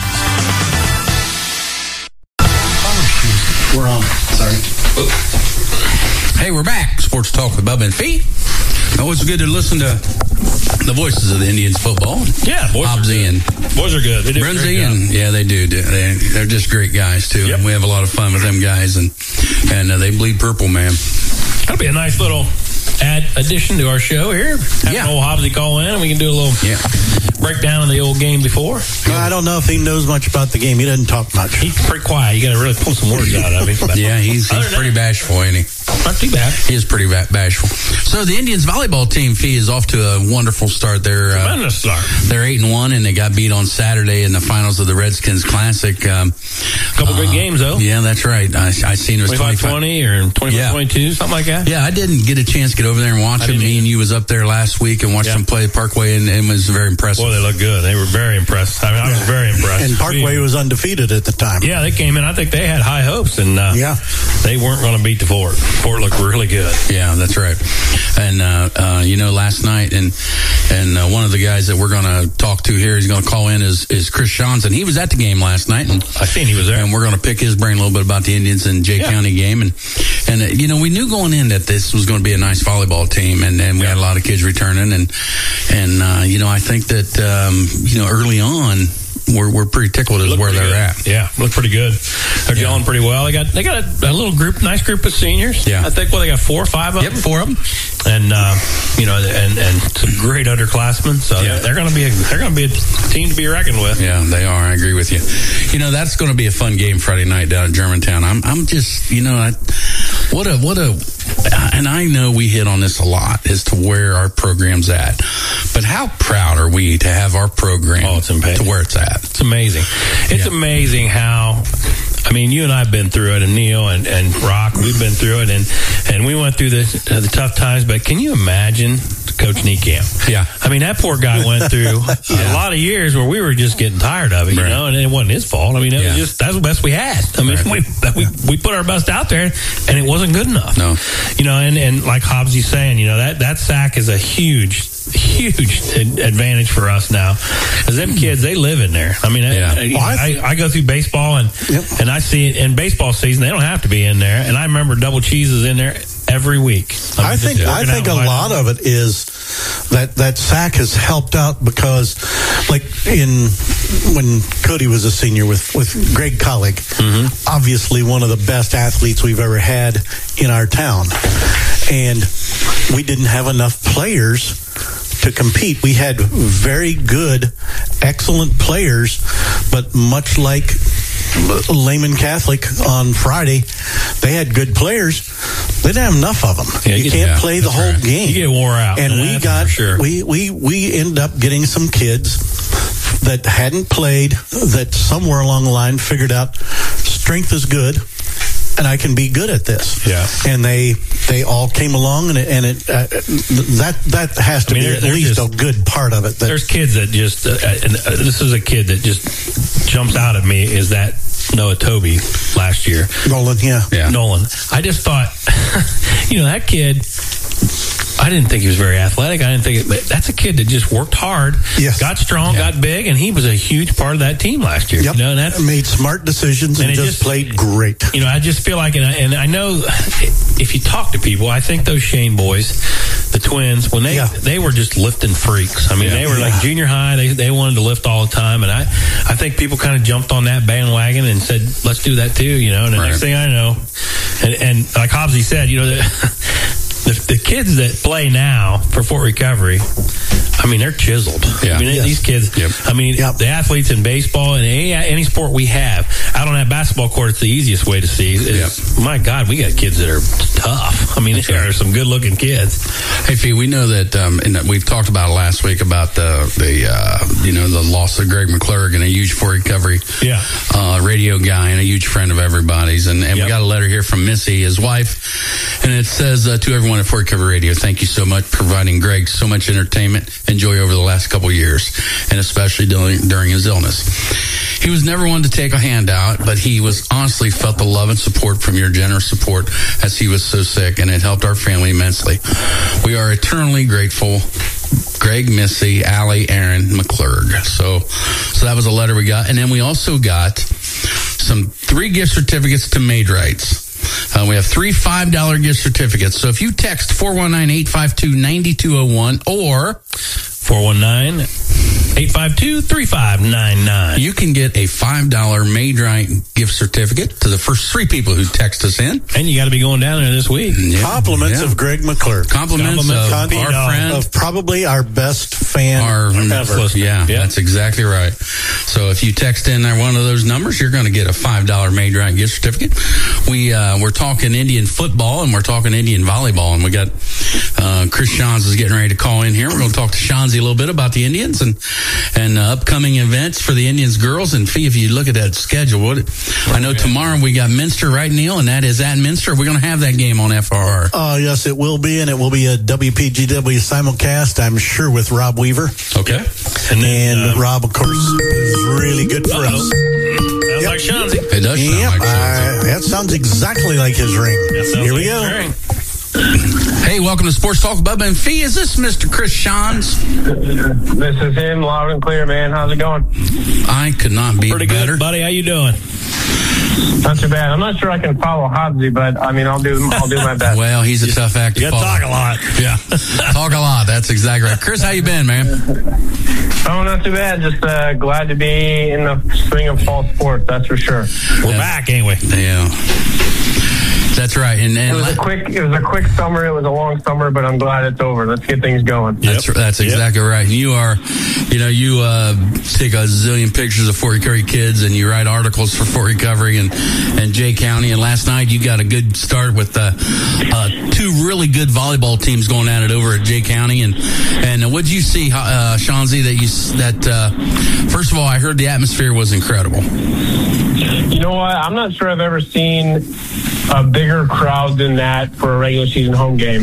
B: We're on. Sorry. Hey, we're back. Sports Talk with Bubba and Fee. Always good to listen to the voices of the Indians football.
C: Yeah, boys
B: Hobbsy and
C: boys are good. They do
B: Brinsley, and yeah, they do. They, they're just great guys too. Yep. And we have a lot of fun with them guys, and and uh, they bleed purple, man.
C: That'll be a nice little add addition to our show here. Have yeah. an old Hobbsy call in, and we can do a little
B: yeah.
C: breakdown of the old game before.
D: Well, I don't know if he knows much about the game. He doesn't talk much.
C: He's pretty quiet. You got to really pull some words out of him.
B: Yeah, he's, he's pretty bashful, ain't he?
C: Not too bad.
B: He is pretty bashful. So the Indians volleyball team, Fee, is off to a wonderful start. They're uh,
C: tremendous start.
B: They're eight and one, and they got beat on Saturday in the finals of the Redskins Classic. Um,
C: couple
B: uh,
C: good games though.
B: Yeah, that's right. I, I seen it was
C: twenty-five twenty or twenty-five twenty-two, yeah. something like that.
B: Yeah, I didn't get a chance to get over there and watch it. Me and you was up there last week and watched yeah. them play Parkway, and it was very impressive.
C: Boy, they look good. They were very impressed. I mean, I was yeah. very impressed.
D: And Parkway was undefeated at the time.
C: Yeah, they came in. I think they had high hopes, and uh,
D: yeah.
C: they weren't going to beat the Fort. Fort looked really good.
B: Yeah, that's right. And, uh, uh, you know, last night, and and uh, one of the guys that we're going to talk to here, he's going to call in, is, is Chris Johnson. He was at the game last night. And
C: I seen he was there.
B: And we're going to pick his brain a little bit about the Indians and Jay yeah. County game. And, and uh, you know, we knew going in that this was going to be a nice volleyball team, and, and we yeah. had a lot of kids returning. And, and uh, you know, I think that, um, you know, early on, we're we're pretty tickled as where they're
C: good.
B: at.
C: Yeah, look pretty good. They're
B: Yeah.
C: gelling pretty well. They got they got a, a little group, nice group of seniors.
B: Yeah.
C: I think well they got four or five of
B: Yep,
C: them.
B: four of them.
C: And uh, you know, and and some great underclassmen. So
B: Yeah.
C: they're going to be a, they're going to be a team to be reckoned with.
B: Yeah, they are. I agree with you. You know, that's going to be a fun game Friday night down at Germantown. I'm, I'm just, you know, I, what a, what a, and I know we hit on this a lot as to where our program's at, but how proud are we to have our program
C: Oh, it's amazing.
B: to where it's at?
C: It's amazing. It's
B: Yeah.
C: amazing how. I mean, you and I have been through it, and Neil and, and Rock, we've been through it, and, and we went through the, uh, the tough times. But can you imagine Coach Niekamp?
B: Yeah.
C: I mean, that poor guy went through
B: Yeah.
C: a lot of years where we were just getting tired of it, you
B: Right.
C: know, and it wasn't his fault. I mean, it
B: Yeah.
C: was just, that's the best we had. I mean,
B: Right.
C: we, we, we put our best out there, and it wasn't good enough.
B: No.
C: You know, and, and like Hobbsy's saying, you know, that, that sack is a huge, huge ad- advantage for us now. Because them kids, they live in there. I mean,
B: Yeah.
C: I, I, I go through baseball, and and I see it in baseball season, they don't have to be in there. And I remember Double Cheese is in there every week. I, mean,
O: I think
C: just
O: I
C: working
O: think a
C: out wide
O: lot
C: open.
O: of it is that that sack has helped out because, like in when Cody was a senior with with Greg Collig, obviously one of the best athletes we've ever had in our town, and we didn't have enough players to compete. We had very good, excellent players, but much like Layman Catholic on Friday, they had good players. They didn't have enough of them.
C: Yeah,
O: you
C: you
O: can't
C: get-
O: play the
C: that's
O: whole
C: right.
O: game.
C: You get wore out.
O: And we
C: That's
O: got
C: for sure.
O: we we we ended up getting some kids that hadn't played, that somewhere along the line figured out strength is good, and I can be good at this.
C: Yeah.
O: And they they all came along, and it, and it uh, that that has to
C: I mean,
O: be
C: they're-
O: at
C: they're
O: least
C: just-
O: a good part of it. That,
C: There's kids that just, uh, and uh, this is a kid that just jumps out at me, is that Noah Toby last year.
O: Nolan, yeah.
B: Yeah.
C: Nolan. I just thought, you know, that kid, I didn't think he was very athletic. I didn't think it, but that's a kid that just worked hard,
O: Yes.
C: got strong,
B: Yeah.
C: got big, and he was a huge part of that team last year.
O: Yep.
C: You know, and that's,
O: made smart decisions and,
C: And it
O: just,
C: just-
O: played great.
C: you know, I just feel like, and I, and I know if you talk to people, I think those Shane boys, the twins, when they
O: Yeah.
C: they were just lifting freaks. I mean,
B: Yeah.
C: they were
O: Yeah.
C: like junior high. They they wanted to lift all the time, and I I think people kind of jumped on that bandwagon and said, let's do that too. You know, and the
B: Right.
C: next thing I know, and and like Hobbsy said, you know, the, the the kids that play now for Fort Recovery, I mean, they're chiseled.
B: Yeah.
C: I mean,
O: Yes.
C: these kids,
B: Yep.
C: I mean,
O: Yep.
C: the athletes in baseball and any, any sport we have, out on that basketball court, it's the easiest way to see is, my God, we got kids that are tough. I mean, there are some good looking kids.
B: Hey, Fee, we know that, um, and that we've talked about it last week about the, the uh, you know, the loss of Greg McClurg, and a huge Fort Recovery
C: Yeah.
B: uh, radio guy and a huge friend of everybody's. And, and
C: Yep.
B: we got a letter here from Missy, his wife, and it says, uh, to everyone at Fort Recovery Radio, thank you so much for providing Greg so much entertainment and joy over the last couple of years, and especially during, during his illness. He was never one to take a handout, but he was honestly felt the love and support from your generous support as he was so sick, and it helped our family immensely. We are eternally grateful. Greg, Missy, Allie, Aaron, McClurg. So, so that was a letter we got. And then we also got some three gift certificates to Made Rights. Uh, we have three five dollar gift certificates. So if you text four one nine, eight five two, nine two zero one or
C: four one nine, eight five two, three five nine nine.
B: you can get a five dollar Made Right gift certificate to the first three people who text us in.
C: And you got to be going down there this week.
B: Yeah.
O: Compliments
B: Yeah.
O: of Greg McClure.
B: Compliments,
C: Compliments
B: of
C: of
B: our
C: Pete,
B: friend.
O: Of probably our best fan
B: Our
O: ever.
C: listener.
B: Yeah,
C: Yeah.
B: that's exactly right. So if you text in there one of those numbers, you're going to get a five dollar Made Right gift certificate. We, uh, we're talking Indian football and we're talking Indian volleyball, and we got, uh, Chris Shans is getting ready to call in here. We're going to talk to Shanzi a little bit about the Indians and, and uh, upcoming events for the Indians girls. And Fee, if you look at that schedule, what, I know tomorrow we got Minster, right, Neil? And that is at Minster. We're going to have that game on F R R.
O: Uh, yes, it will be, and it will be a W P G W simulcast, I'm sure, with Rob Weaver.
B: Okay.
C: And then,
O: And
C: um,
O: Rob, of course, is really good for us.
C: sounds
O: Yep.
C: like Shanzi.
B: It does sound
O: Yep,
B: like Shanzi.
O: uh, that sounds exactly like his ring.
C: That sounds
O: Here we
C: like
O: go.
C: a ring.
B: Hey, Hey, welcome to Sports Talk, Bubba and Fee. Is this Mister Chris Shans?
P: This is him, loud and clear, man. How's it going?
B: I could not be
C: Pretty
B: better.
C: good, buddy. How you doing?
P: Not too bad. I'm not sure I can follow Hobbsy, but I mean, I'll do I'll do my best.
B: Well, he's a tough act to
C: You
B: follow.
C: talk a lot.
B: Yeah, talk a lot. That's exactly right. Chris, how you been, man?
P: Oh, not too bad. Just uh, glad to be in the swing of fall sports. That's for sure.
C: We're
B: Yeah.
C: back, ain't we?
B: Yeah, that's right. And, and
P: It was a quick. It was a quick summer. It was a long summer, but I'm glad it's over. Let's get things going.
B: That's that's exactly right. And you are, you know, you uh, take a zillion pictures of Fort Recovery kids, and you write articles for Fort Recovery and and Jay County. And last night you got a good start with uh, uh, two really good volleyball teams going at it over at Jay County. And and what did you see, uh, Shanzi? That you that uh, first of all, I heard the atmosphere was incredible.
P: You know what? I'm not sure I've ever seen a bigger crowd than that for a regular season home game.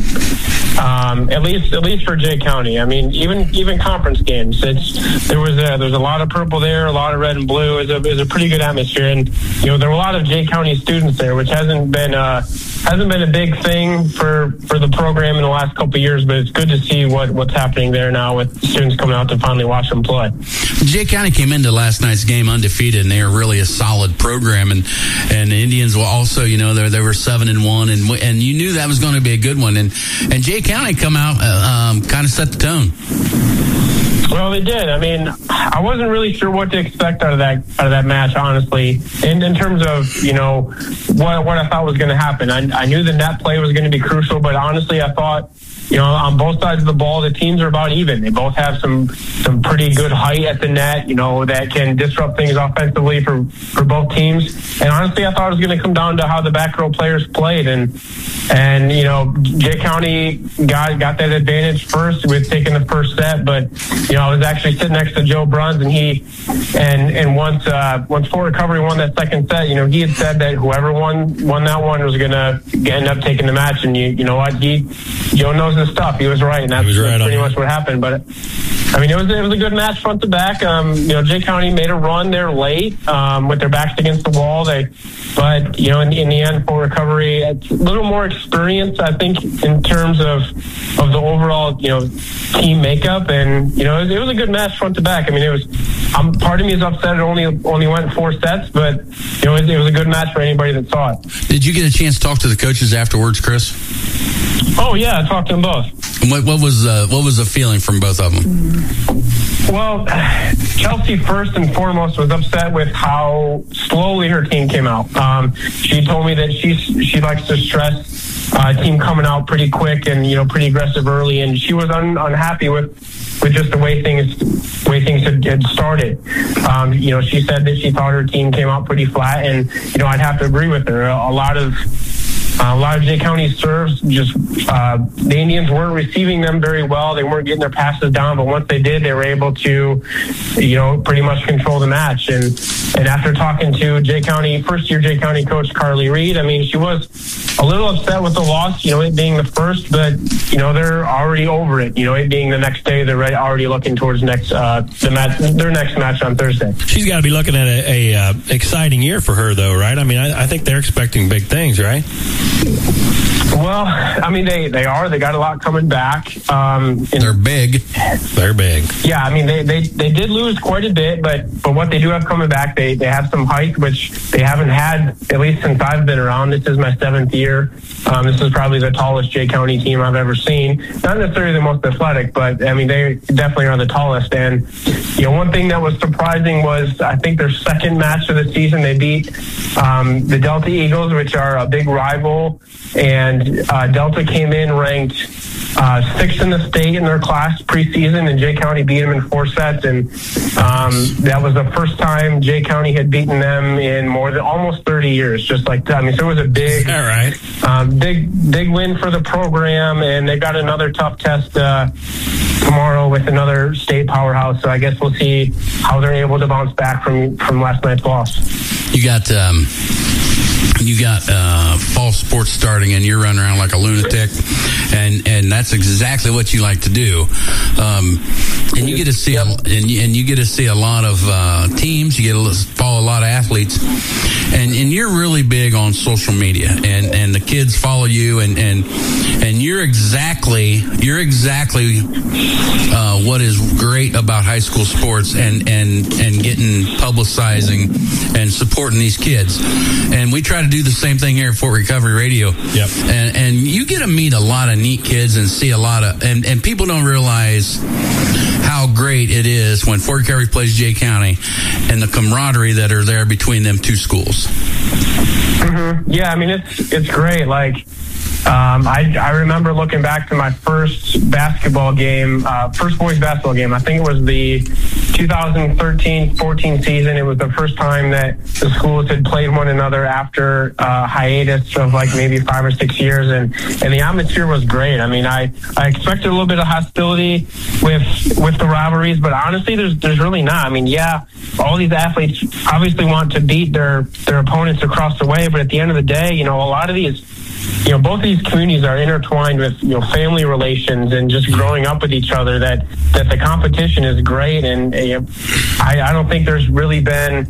P: Um, at least, at least for Jay County. I mean, even even conference games. It's there was a there's a lot of purple there, a lot of red and blue. It was a, it was a pretty good atmosphere, and you know there were a lot of Jay County students there, which hasn't been uh, hasn't been a big thing for, for the program in the last couple of years. But it's good to see what, what's happening there now with students coming out to finally watch them play.
B: Jay County came into last night's game undefeated, and they are really a solid program. And and the Indians were also, you know, they they were seven and one, and and you knew that was going to be a good one. And and Jay County come out uh, um, kind of set the tone.
P: Well, they did. I mean, I wasn't really sure what to expect out of that out of that match, honestly. And in terms of, you know, what what I thought was going to happen, I, I knew the net play was going to be crucial, but honestly, I thought, you know, on both sides of the ball, the teams are about even. They both have some some pretty good height at the net, you know, that can disrupt things offensively for, for both teams. And honestly, I thought it was going to come down to how the back row players played. And, and you know, Jay County got, got that advantage first with taking the first set. But, you know, I was actually sitting next to Joe Bruns, and he, and and once uh, once Fort Recovery won that second set, you know, he had said that whoever won won that one was going to end up taking the match. And you you know what, he Joe knows his stuff. He was right, and that's,
C: right
P: that's pretty
C: on.
P: much what happened. But I mean, it was it was a good match front to back. Um, you know, Jay County made a run there late um, with their backs against the wall. They, but you know, in, in the end, Fort Recovery, it's a little more experience, I think, in terms of of the overall, you know, team makeup. And you know, it was, it was a good match front to back. I mean, it was. Um, part of me is upset it only only went four sets, but you know, it, it was a good match for anybody that saw it.
B: Did you get a chance to talk to the coaches afterwards, Chris?
P: Oh yeah, I talked to them both.
B: And what, what was uh, what was the feeling from both of them?
P: Well, Chelsea first and foremost was upset with how slowly her team came out. Um, she told me that she she likes to stress uh, team coming out pretty quick and you know pretty aggressive early, and she was un, unhappy with with just the way things way things had, had started. Um, you know, she said that she thought her team came out pretty flat, and you know I'd have to agree with her. A lot of Uh, a lot of Jay County serves, just uh, the Indians weren't receiving them very well. They weren't getting their passes down, but once they did, they were able to, you know, pretty much control the match. And and after talking to Jay County, first year Jay County coach Carly Reed, I mean, she was a little upset with the loss, you know, it being the first, but, you know, they're already over it. You know, it being the next day, they're ready, already looking towards next uh, the match, their next match on Thursday.
C: She's got to be looking at a, a uh, exciting year for her, though, right? I mean, I, I think they're expecting big things, right?
P: Well, I mean, they, they are. They got a lot coming back. Um,
B: They're big.
C: They're big.
P: Yeah, I mean, they, they, they did lose quite a bit, but, but what they do have coming back, they, they have some height, which they haven't had, at least since I've been around. This is my seventh year. Um, this is probably the tallest Jay County team I've ever seen. Not necessarily the most athletic, but, I mean, they definitely are the tallest. And, you know, one thing that was surprising was, I think their second match of the season, they beat um, the Delta Eagles, which are a big rival. And uh, Delta came in ranked uh, sixth in the state in their class preseason, and Jay County beat them in four sets. And um, that was the first time Jay County had beaten them in more than almost thirty years. Just like that. I mean, so it was a big,
C: all right,
P: um, big, big win for the program, and they've got another tough test uh, tomorrow with another state powerhouse. So I guess we'll see how they're able to bounce back from from last night's loss.
B: You got. Um you got uh, fall sports starting, and you're running around like a lunatic, and and that's exactly what you like to do. Um, and you get to see, a, and you, and you get to see a lot of uh, teams. You get to follow a lot of athletes, and and you're really big on social media, and and the kids follow you, and and and you're exactly you're exactly uh, what is great about high school sports, and and and getting publicizing and supporting these kids. And we try to do the same thing here at Fort Recovery Radio.
C: Yep.
B: And and you get to meet a lot of neat kids and see a lot of, and, and people don't realize how great it is when Fort Recovery plays Jay County and the camaraderie that are there between them two schools.
P: Mm-hmm. Yeah, I mean, it's it's great. Like, Um, I, I remember looking back to my first basketball game, uh, first boys basketball game. I think it was the two thousand thirteen fourteen season. It was the first time that the schools had played one another after a hiatus of like maybe five or six years. And, and the atmosphere was great. I mean, I, I expected a little bit of hostility with, with the rivalries, but honestly, there's, there's really not. I mean, yeah, all these athletes obviously want to beat their, their opponents across the way, but at the end of the day, you know, a lot of these, you know, both of these communities are intertwined with, you know, family relations and just growing up with each other, that, that the competition is great. And uh, I, I don't think there's really been,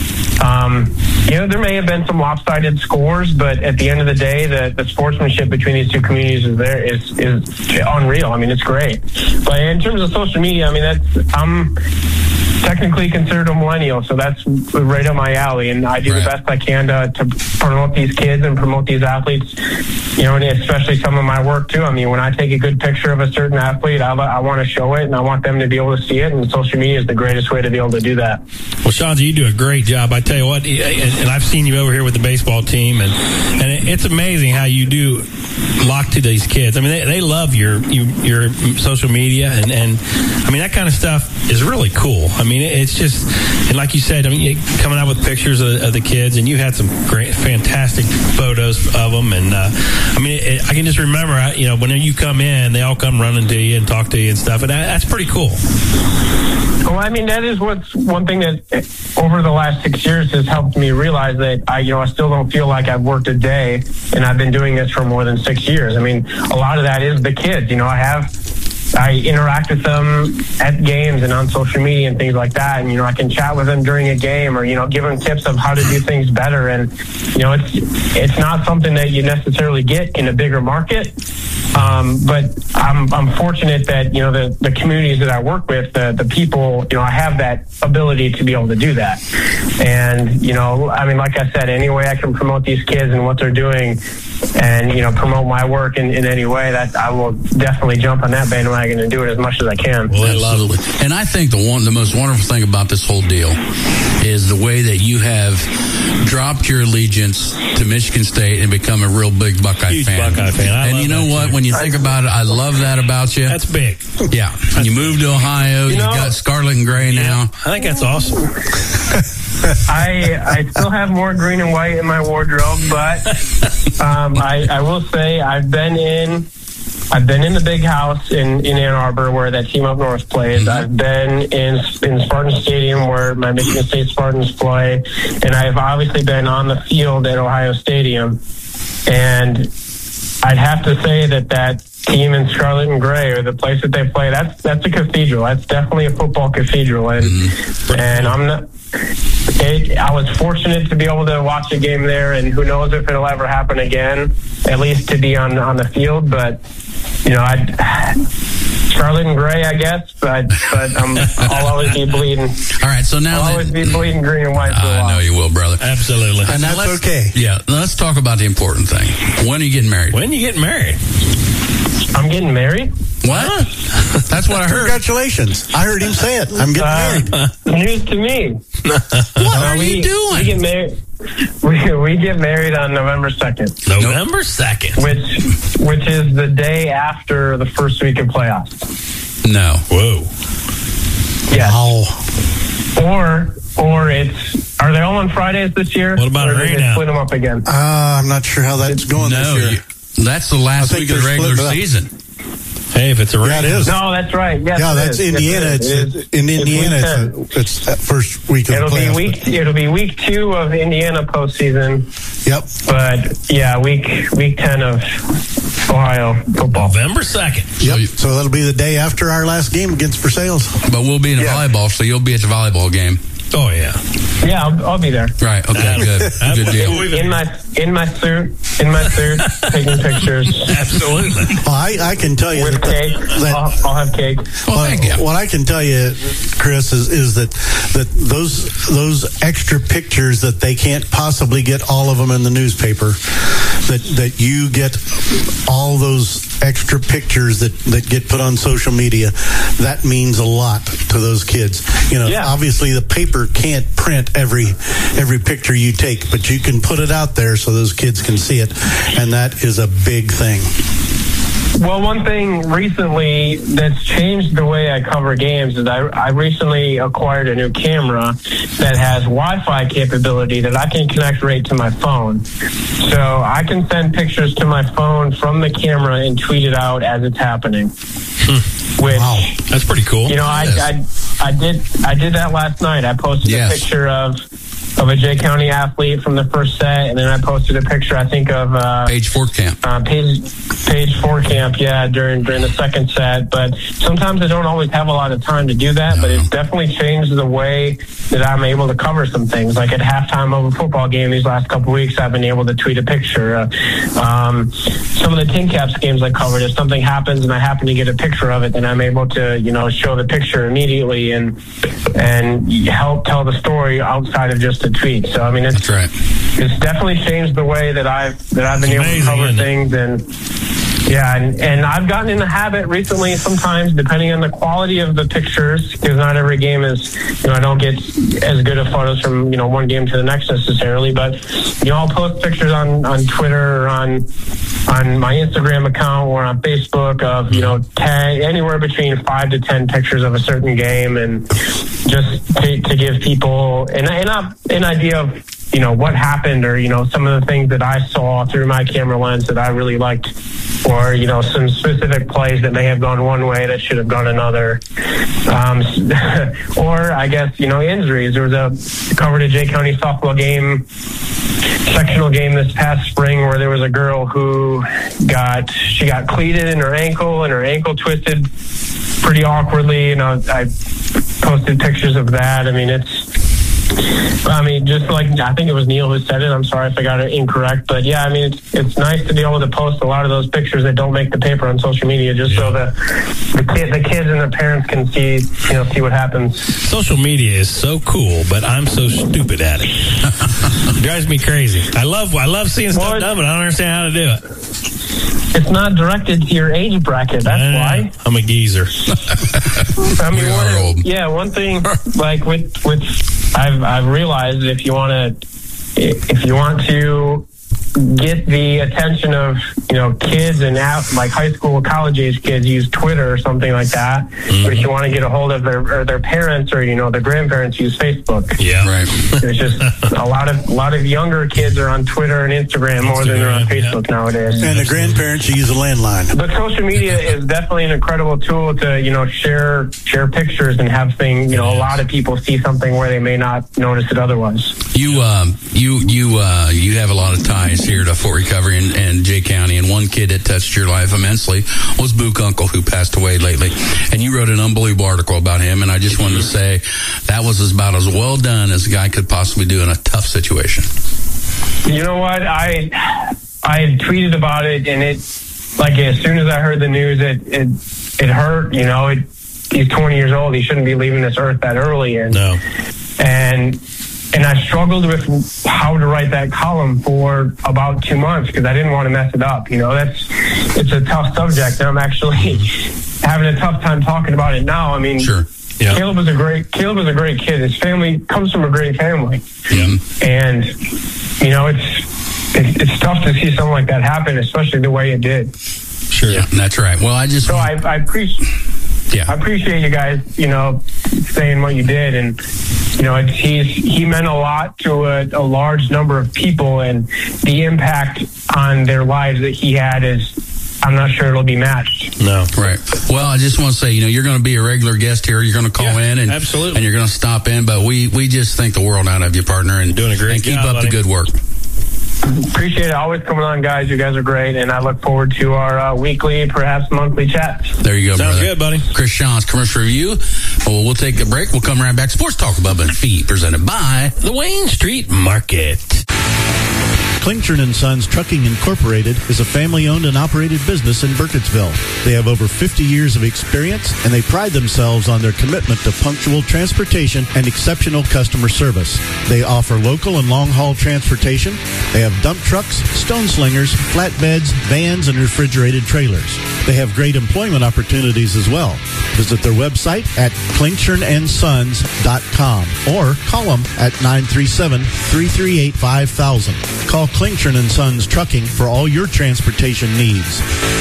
P: um, you know, there may have been some lopsided scores, but at the end of the day, the, the sportsmanship between these two communities is there is, is unreal. I mean, it's great. But in terms of social media, I mean, that's, I'm technically considered a millennial, so that's right up my alley, and I do right. the best I can to, to promote these kids and promote these athletes, you know, and especially some of my work too. I mean, when I take a good picture of a certain athlete, I, I want to show it, and I want them to be able to see it, and social media is the greatest way to be able to do that.
C: Well, Shanzi, you do a great job. I tell you what, and I've seen you over here with the baseball team, and, and it's amazing how you do lock to these kids. I mean, they, they love your, your your social media, and, and I mean, that kind of stuff is really cool. I mean, it's just, and like you said, I mean, coming out with pictures of, of the kids, and you had some great, fantastic photos of them, and uh, I mean, it, I can just remember, you know, whenever you come in, they all come running to you and talk to you and stuff, and that, that's pretty cool.
P: Well, I mean, that is what's one thing that over the last six years has helped me realize that I, you know, I still don't feel like I've worked a day, and I've been doing this for more than six years. I mean, a lot of that is the kids. You know, I have, I interact with them at games and on social media and things like that. And, you know, I can chat with them during a game, or, you know, give them tips of how to do things better. And, you know, it's, it's not something that you necessarily get in a bigger market. Um, but I'm, I'm fortunate that, you know, the, the communities that I work with, the, the people, you know, I have that ability to be able to do that. And, you know, I mean, like I said, any way I can promote these kids and what they're doing, and, you know, promote my work in, in any way, that I will definitely jump on that bandwagon and do it as much as I can.
B: Well, absolutely. And I think the one, the most wonderful thing about this whole deal is the way that you have dropped your allegiance to Michigan State and become a real big Buckeye
C: Huge
B: fan.
C: Buckeye fan. I
B: and
C: love
B: you know
C: that
B: what?
C: too.
B: When you think about it, I love that about you.
C: That's big.
B: Yeah. You moved to Ohio. You,
P: You know-
B: got scarlet and gray
C: Yeah,
B: now.
C: I think that's awesome.
P: I I still have more green and white in my wardrobe, but um, I, I will say I've been in I've been in the big house in, in Ann Arbor where that team up north plays. I've been in in Spartan Stadium where my Michigan State Spartans play, and I've obviously been on the field at Ohio Stadium. And I'd have to say that that team in scarlet and gray, or the place that they play, that's that's a cathedral. That's definitely a football cathedral, and mm-hmm. and I'm not. It, I was fortunate to be able to watch a game there, and who knows if it'll ever happen again. At least to be on on the field, but you know, I scarlet and gray, I guess. But but um, I'll always be bleeding.
B: All right, so now
P: I'll
B: that,
P: always be bleeding green and white. For a
B: I
P: while.
B: know you will, brother.
C: Absolutely.
O: And that's
B: let's-
O: okay.
B: Yeah, let's talk about the important thing. When are you getting married?
C: When you get married?
P: I'm getting married.
B: What? That's what I heard.
O: Congratulations. I heard him say it. I'm getting
P: Uh,
O: married.
P: news to me.
B: What are
P: we,
B: you doing?
P: We get married. We, we get married on November second,
C: November second.
P: which which is the day after the first week of playoffs.
B: No.
C: Whoa.
P: Yes.
O: Wow.
P: Or or it's are they all on Fridays this year?
C: What about
P: or did they
C: Arena?
P: split them up again?
O: Uh, I'm not sure how that's going
B: No.
O: this year.
B: You, that's the last
O: I think
B: week of the
O: they're
B: regular
O: split it up.
B: season.
C: Hey, if it's a rain.
O: Yeah, it is.
P: No, that's right. Yes,
O: yeah,
P: it
O: that's
P: is.
O: Indiana.
P: Yes,
O: it's,
P: it is.
O: in
P: It's
O: Indiana.
P: week
O: It's, a, it's that first week of
P: It'll
O: the
P: be
O: playoffs.
P: week. It'll be week two of Indiana postseason.
O: Yep.
P: But yeah, week week ten of Ohio football.
C: November second.
O: Yep. So that'll be the day after our last game against Versailles.
B: But we'll be in
P: Yeah.
B: volleyball, so you'll be at the volleyball game.
C: Oh, yeah.
P: Yeah, I'll, I'll be there.
B: Right. Okay. Good. Good deal.
P: In my in my suit, in my suit, taking pictures.
C: Absolutely.
O: Well, I, I can tell you
P: With
O: that,
P: cake.
O: that
P: I'll, I'll have cake.
B: Well,
O: Well,
B: thank you.
O: what I can tell you, Chris, is, is that that those those extra pictures that they can't possibly get all of them in the newspaper, that that you get all those extra pictures that, that get put on social media, that means a lot to those kids. You know,
P: Yeah.
O: obviously the paper can't print every every picture you take, but you can put it out there so those kids can see it, and that is a big thing.
P: Well, one thing recently that's changed the way I cover games is I, I recently acquired a new camera that has Wi-Fi capability that I can connect right to my phone. So I can send pictures to my phone from the camera and tweet it out as it's happening. Which,
C: wow, that's pretty cool.
P: You know, I, I I did I did that last night. I posted
B: Yes.
P: a picture of of a Jay County athlete from the first set, and then I posted a picture, I think, of uh,
B: Page four camp.
P: uh, page page four camp, yeah, during during the second set. But sometimes I don't always have a lot of time to do that.
B: No.
P: But it's definitely changed the way that I'm able to cover some things. Like at halftime of a football game these last couple of weeks, I've been able to tweet a picture. Uh, um, some of the Tin Caps games I covered, if something happens and I happen to get a picture of it, then I'm able to, you know, show the picture immediately and and help tell the story outside of just a tweet. So I mean, it's
B: That's right.
P: it's definitely changed the way that I've that I've been
C: It's
P: able to
C: amazing,
P: cover
C: isn't it?
P: things. And yeah, and, and I've gotten in the habit recently, sometimes depending on the quality of the pictures, because not every game is, you know, I don't get as good of photos from, you know, one game to the next necessarily, but, you know, I'll post pictures on, on Twitter or on, on my Instagram account or on Facebook of, you know, ten, anywhere between five to ten pictures of a certain game, and just to, to give people an, an, an idea of, you know, what happened, or, you know, some of the things that I saw through my camera lens that I really liked, or, you know, some specific plays that may have gone one way that should have gone another. Um, or I guess, you know, injuries. There was a covered a Jay County softball game, sectional game this past spring, where there was a girl who got, she got cleated in her ankle and her ankle twisted pretty awkwardly. You know, I posted pictures of that. I mean, it's, I mean, just like, I think it was Neil who said it. I'm sorry if I got it incorrect. But yeah, I mean, it's, it's nice to be able to post a lot of those pictures that don't make the paper on social media, just so the the, kid, the kids and their parents can see, you know, see what happens.
C: Social media is so cool, but I'm so stupid at it. It drives me crazy. I love I love seeing stuff
P: Well,
C: done, but I don't understand how to do it.
P: It's not directed to your age bracket. That's why.
C: I'm a geezer.
P: I mean,
B: We are
P: one,
B: old.
P: yeah, one thing, like with with I've I've realized that if you want to if you want to get the attention of, you know, kids and out, like high school, college age kids use Twitter or something like that.
C: Mm-hmm.
P: But if you want to get a hold of their or their parents, or, you know, their grandparents, use Facebook.
C: Yeah,
B: right.
P: There's just a lot of a lot of younger kids are on Twitter and Instagram more than they're on
C: Instagram,
P: Facebook nowadays.
O: And the grandparents use a landline.
P: But social media is definitely an incredible tool to, you know, share share pictures and have things, you know, a lot of people see something where they may not notice it otherwise.
B: You, um, you, you, uh, you have a lot of ties here to Fort Recovery and, and Jay County, and one kid that touched your life immensely was Book Uncle, who passed away lately. And you wrote an unbelievable article about him, and I just wanted to say that was about as well done as a guy could possibly do in a tough situation.
P: You know what? I I had tweeted about it, and it, like, as soon as I heard the news, it it, it hurt. You know, it, he's twenty years old. He shouldn't be leaving this earth that early. And,
C: No.
P: and and I struggled with how to write that column for about two months because I didn't want to mess it up. You know, that's it's a tough subject, and I'm actually having a tough time talking about it now. I mean,
B: Sure.
C: Yeah.
P: Caleb was a great Caleb was a great kid. His family comes from a great family.
B: Yeah.
P: And, you know, it's, it's it's tough to see something like that happen, especially the way it did.
B: Sure. Yeah, that's right. Well, I just.
P: So I, I appreciate
B: Yeah.
P: I appreciate you guys, you know, saying what you did. And, you know, it's, he's he meant a lot to a, a large number of people, and the impact on their lives that he had is I'm not sure it'll be matched.
C: No.
B: Right. Well, I just want to say, you know, you're going to be a regular guest here. You're going to call
C: Yeah,
B: in and
C: absolutely.
B: and you're going to stop in. But we, we just think the world out of you, partner, and
C: Doing a great
B: and keep
C: job,
B: up
C: buddy.
B: the good work.
P: Appreciate it. Always coming on, guys. You guys are great, and I look forward to our uh, weekly, perhaps monthly chats.
B: There you go,
C: Sounds
B: brother.
C: good, buddy.
B: Chris Sean's commercial review. Well, we'll take a break. We'll come right back. Sports Talk with Bubba and Fee, presented by
C: The Wayne Street Market.
D: Klingshirn and Sons Trucking Incorporated is a family-owned and operated business in Burkittsville. They have over fifty years of experience, and they pride themselves on their commitment to punctual transportation and exceptional customer service. They offer local and long-haul transportation. They have dump trucks, stone slingers, flatbeds, vans, and refrigerated trailers. They have great employment opportunities as well. Visit their website at klingshirn and sons dot com or call them at nine three seven, three three eight, five thousand. Call Klingshirn and Sons Trucking for all your transportation needs.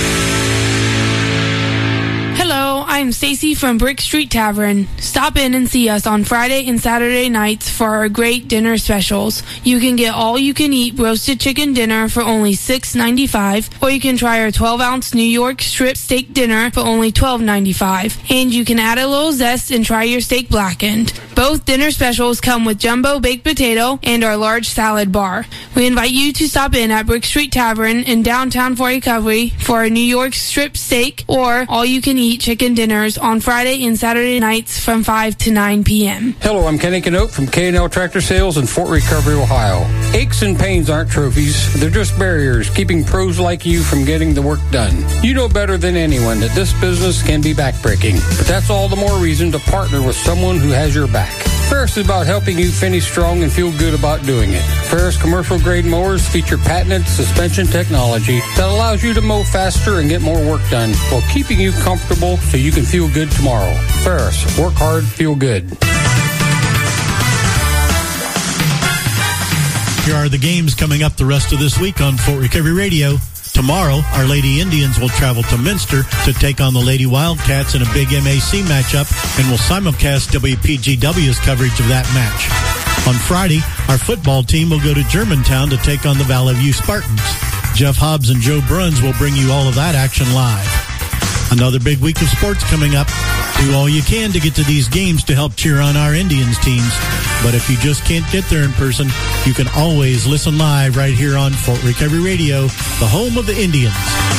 H: Hello, I'm Stacy from Brick Street Tavern. Stop in and see us on Friday and Saturday nights for our great dinner specials. You can get all-you-can-eat roasted chicken dinner for only six ninety-five, or you can try our twelve-ounce New York strip steak dinner for only twelve ninety-five. And you can add a little zest and try your steak blackened. Both dinner specials come with jumbo baked potato and our large salad bar. We invite you to stop in at Brick Street Tavern in downtown Fort Recovery for a New York strip steak or all-you-can-eat chicken dinners on Friday and Saturday nights from five to nine p.m.
J: Hello, I'm Kenny Canote from K and L Tractor Sales in Fort Recovery, Ohio. Aches and pains aren't trophies. They're just barriers keeping pros like you from getting the work done. You know better than anyone that this business can be backbreaking, but that's all the more reason to partner with someone who has your back. Ferris is about helping you finish strong and feel good about doing it. Ferris commercial grade mowers feature patented suspension technology that allows you to mow faster and get more work done while keeping you comfortable so you can feel good tomorrow. Ferris, work hard, feel good.
D: Here are the games coming up the rest of this week on Fort Recovery Radio. Tomorrow, our Lady Indians will travel to Minster to take on the Lady Wildcats in a big M A C matchup, and will simulcast W P G W's coverage of that match. On Friday, our football team will go to Germantown to take on the Valley View Spartans. Jeff Hobbs and Joe Bruns will bring you all of that action live. Another big week of sports coming up. Do all you can to get to these games to help cheer on our Indians teams. But if you just can't get there in person, you can always listen live right here on Fort Recovery Radio, the home of the Indians.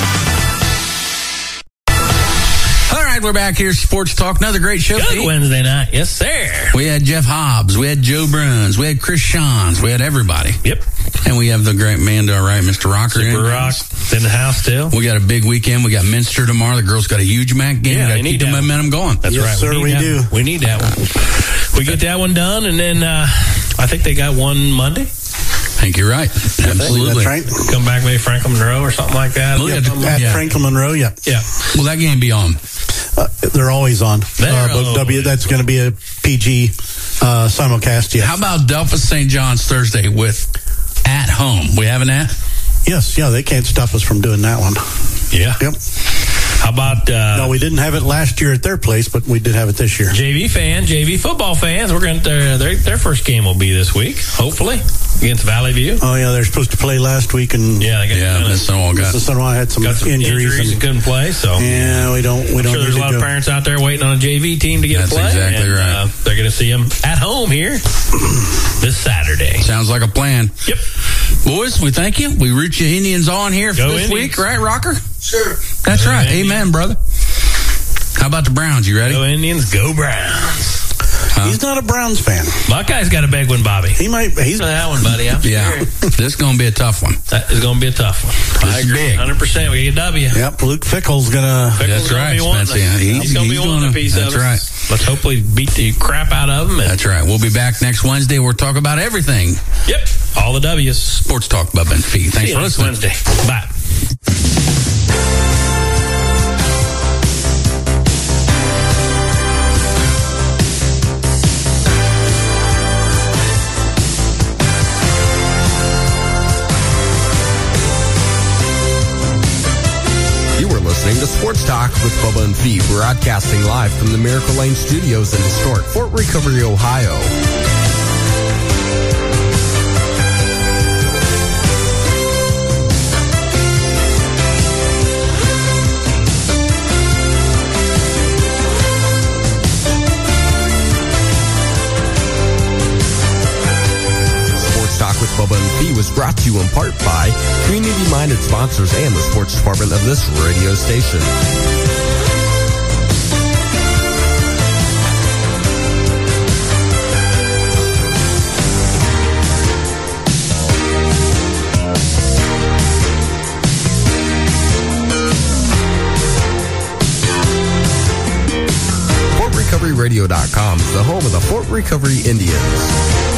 B: All right, we're back here, Sports Talk. Another great show.
C: Good
B: Pete.
C: Wednesday night. Yes, sir.
B: We had Jeff Hobbs, we had Joe Bruns, we had Chris Sean's, we had everybody.
C: Yep.
B: And we have the great man to our right, Mister Rocker.
C: Super
B: in
C: Rock in the house still.
B: We got a big weekend. We got Minster tomorrow. The girls got a huge Mac game.
C: Yeah,
B: we got
C: they
B: to
C: need
B: keep the
C: that.
B: momentum going.
C: That's
O: Yes,
C: right.
O: sir,
C: we,
O: we
C: need
O: do.
C: That. We need that one. We get that one done, and then uh, I think they got one Monday.
B: I think you're right. Absolutely.
O: That's right.
C: Come back maybe Franklin Monroe or something like that.
B: Look
O: Yep,
B: at the-
O: at
B: yeah.
O: Franklin Monroe, yeah.
C: Yeah.
B: Will that game be on?
O: Uh, they're always on.
C: They're
O: Uh, but
C: always
O: W, that's going to be a P G uh, simulcast, yes.
B: How about Delphus Saint John's Thursday with At Home? We having that?
O: Yes, yeah, they can't stop us from doing that one.
C: Yeah.
O: Yep.
C: How about uh,
O: No, we didn't have it last year at their place, but we did have it this year.
C: J V fans, J V football fans? We're going to their, their their first game will be this week, hopefully, against Valley View.
O: Oh, yeah, they're supposed to play last week, and
C: Yeah, they got,
B: Yeah,
C: kinda-
B: Miss Sunwall got.
O: the Sunwall had some,
C: got some
O: injuries.
C: injuries, and,
O: and,
C: couldn't play. So
O: yeah, we don't. We
C: I'm
O: don't.
C: sure there's
O: need
C: a lot
O: to
C: of
O: go.
C: parents out there waiting on a J V team to get
B: That's
C: a play.
B: exactly
C: and,
B: right.
C: Uh, they're going to see them at home here this Saturday.
B: Sounds like a plan.
C: Yep.
B: Boys, we thank you. We root you Indians on here for
C: Go
B: this
C: Indians.
B: week, right, Rocker?
F: Sure.
B: That's
C: Go
B: right.
C: Indians.
B: Amen, brother. How about the Browns? You ready?
C: Go Indians, go Browns.
B: Huh?
O: He's not a Browns fan.
C: Buckeyes got a big one, Bobby.
O: He might. He's
C: that one, buddy. I'm
B: Yeah.
C: sure.
B: This is going to be a tough one.
C: That is going to be a tough one.
B: This
C: I
B: is
C: agree.
B: big.
C: one hundred percent. We get a W.
O: Yep. Luke Fickle's gonna.
C: Fickle's
B: That's
C: gonna
B: right,
C: be wanting
B: Spencer.
C: it.
B: He's-
C: He's going to be
B: he's
C: wanting a
B: gonna-
C: piece
B: that's
C: of it.
B: right.
C: Let's hopefully beat the crap out of them. And,
B: That's right. We'll be back next Wednesday. We'll talk about everything.
C: Yep. All the W's.
B: Sports Talk, Bubba and Fee. Thanks
C: See you
B: for
C: next
B: listening.
C: Wednesday. Bye.
Q: You were listening to Sports Talk with Bubba and Fee, broadcasting live from the Miracle Lane Studios in historic Fort Recovery, Ohio. to you in part by community-minded sponsors and the sports department of this radio station. Fort Recovery Radio dot com is the home of the Fort Recovery Indians.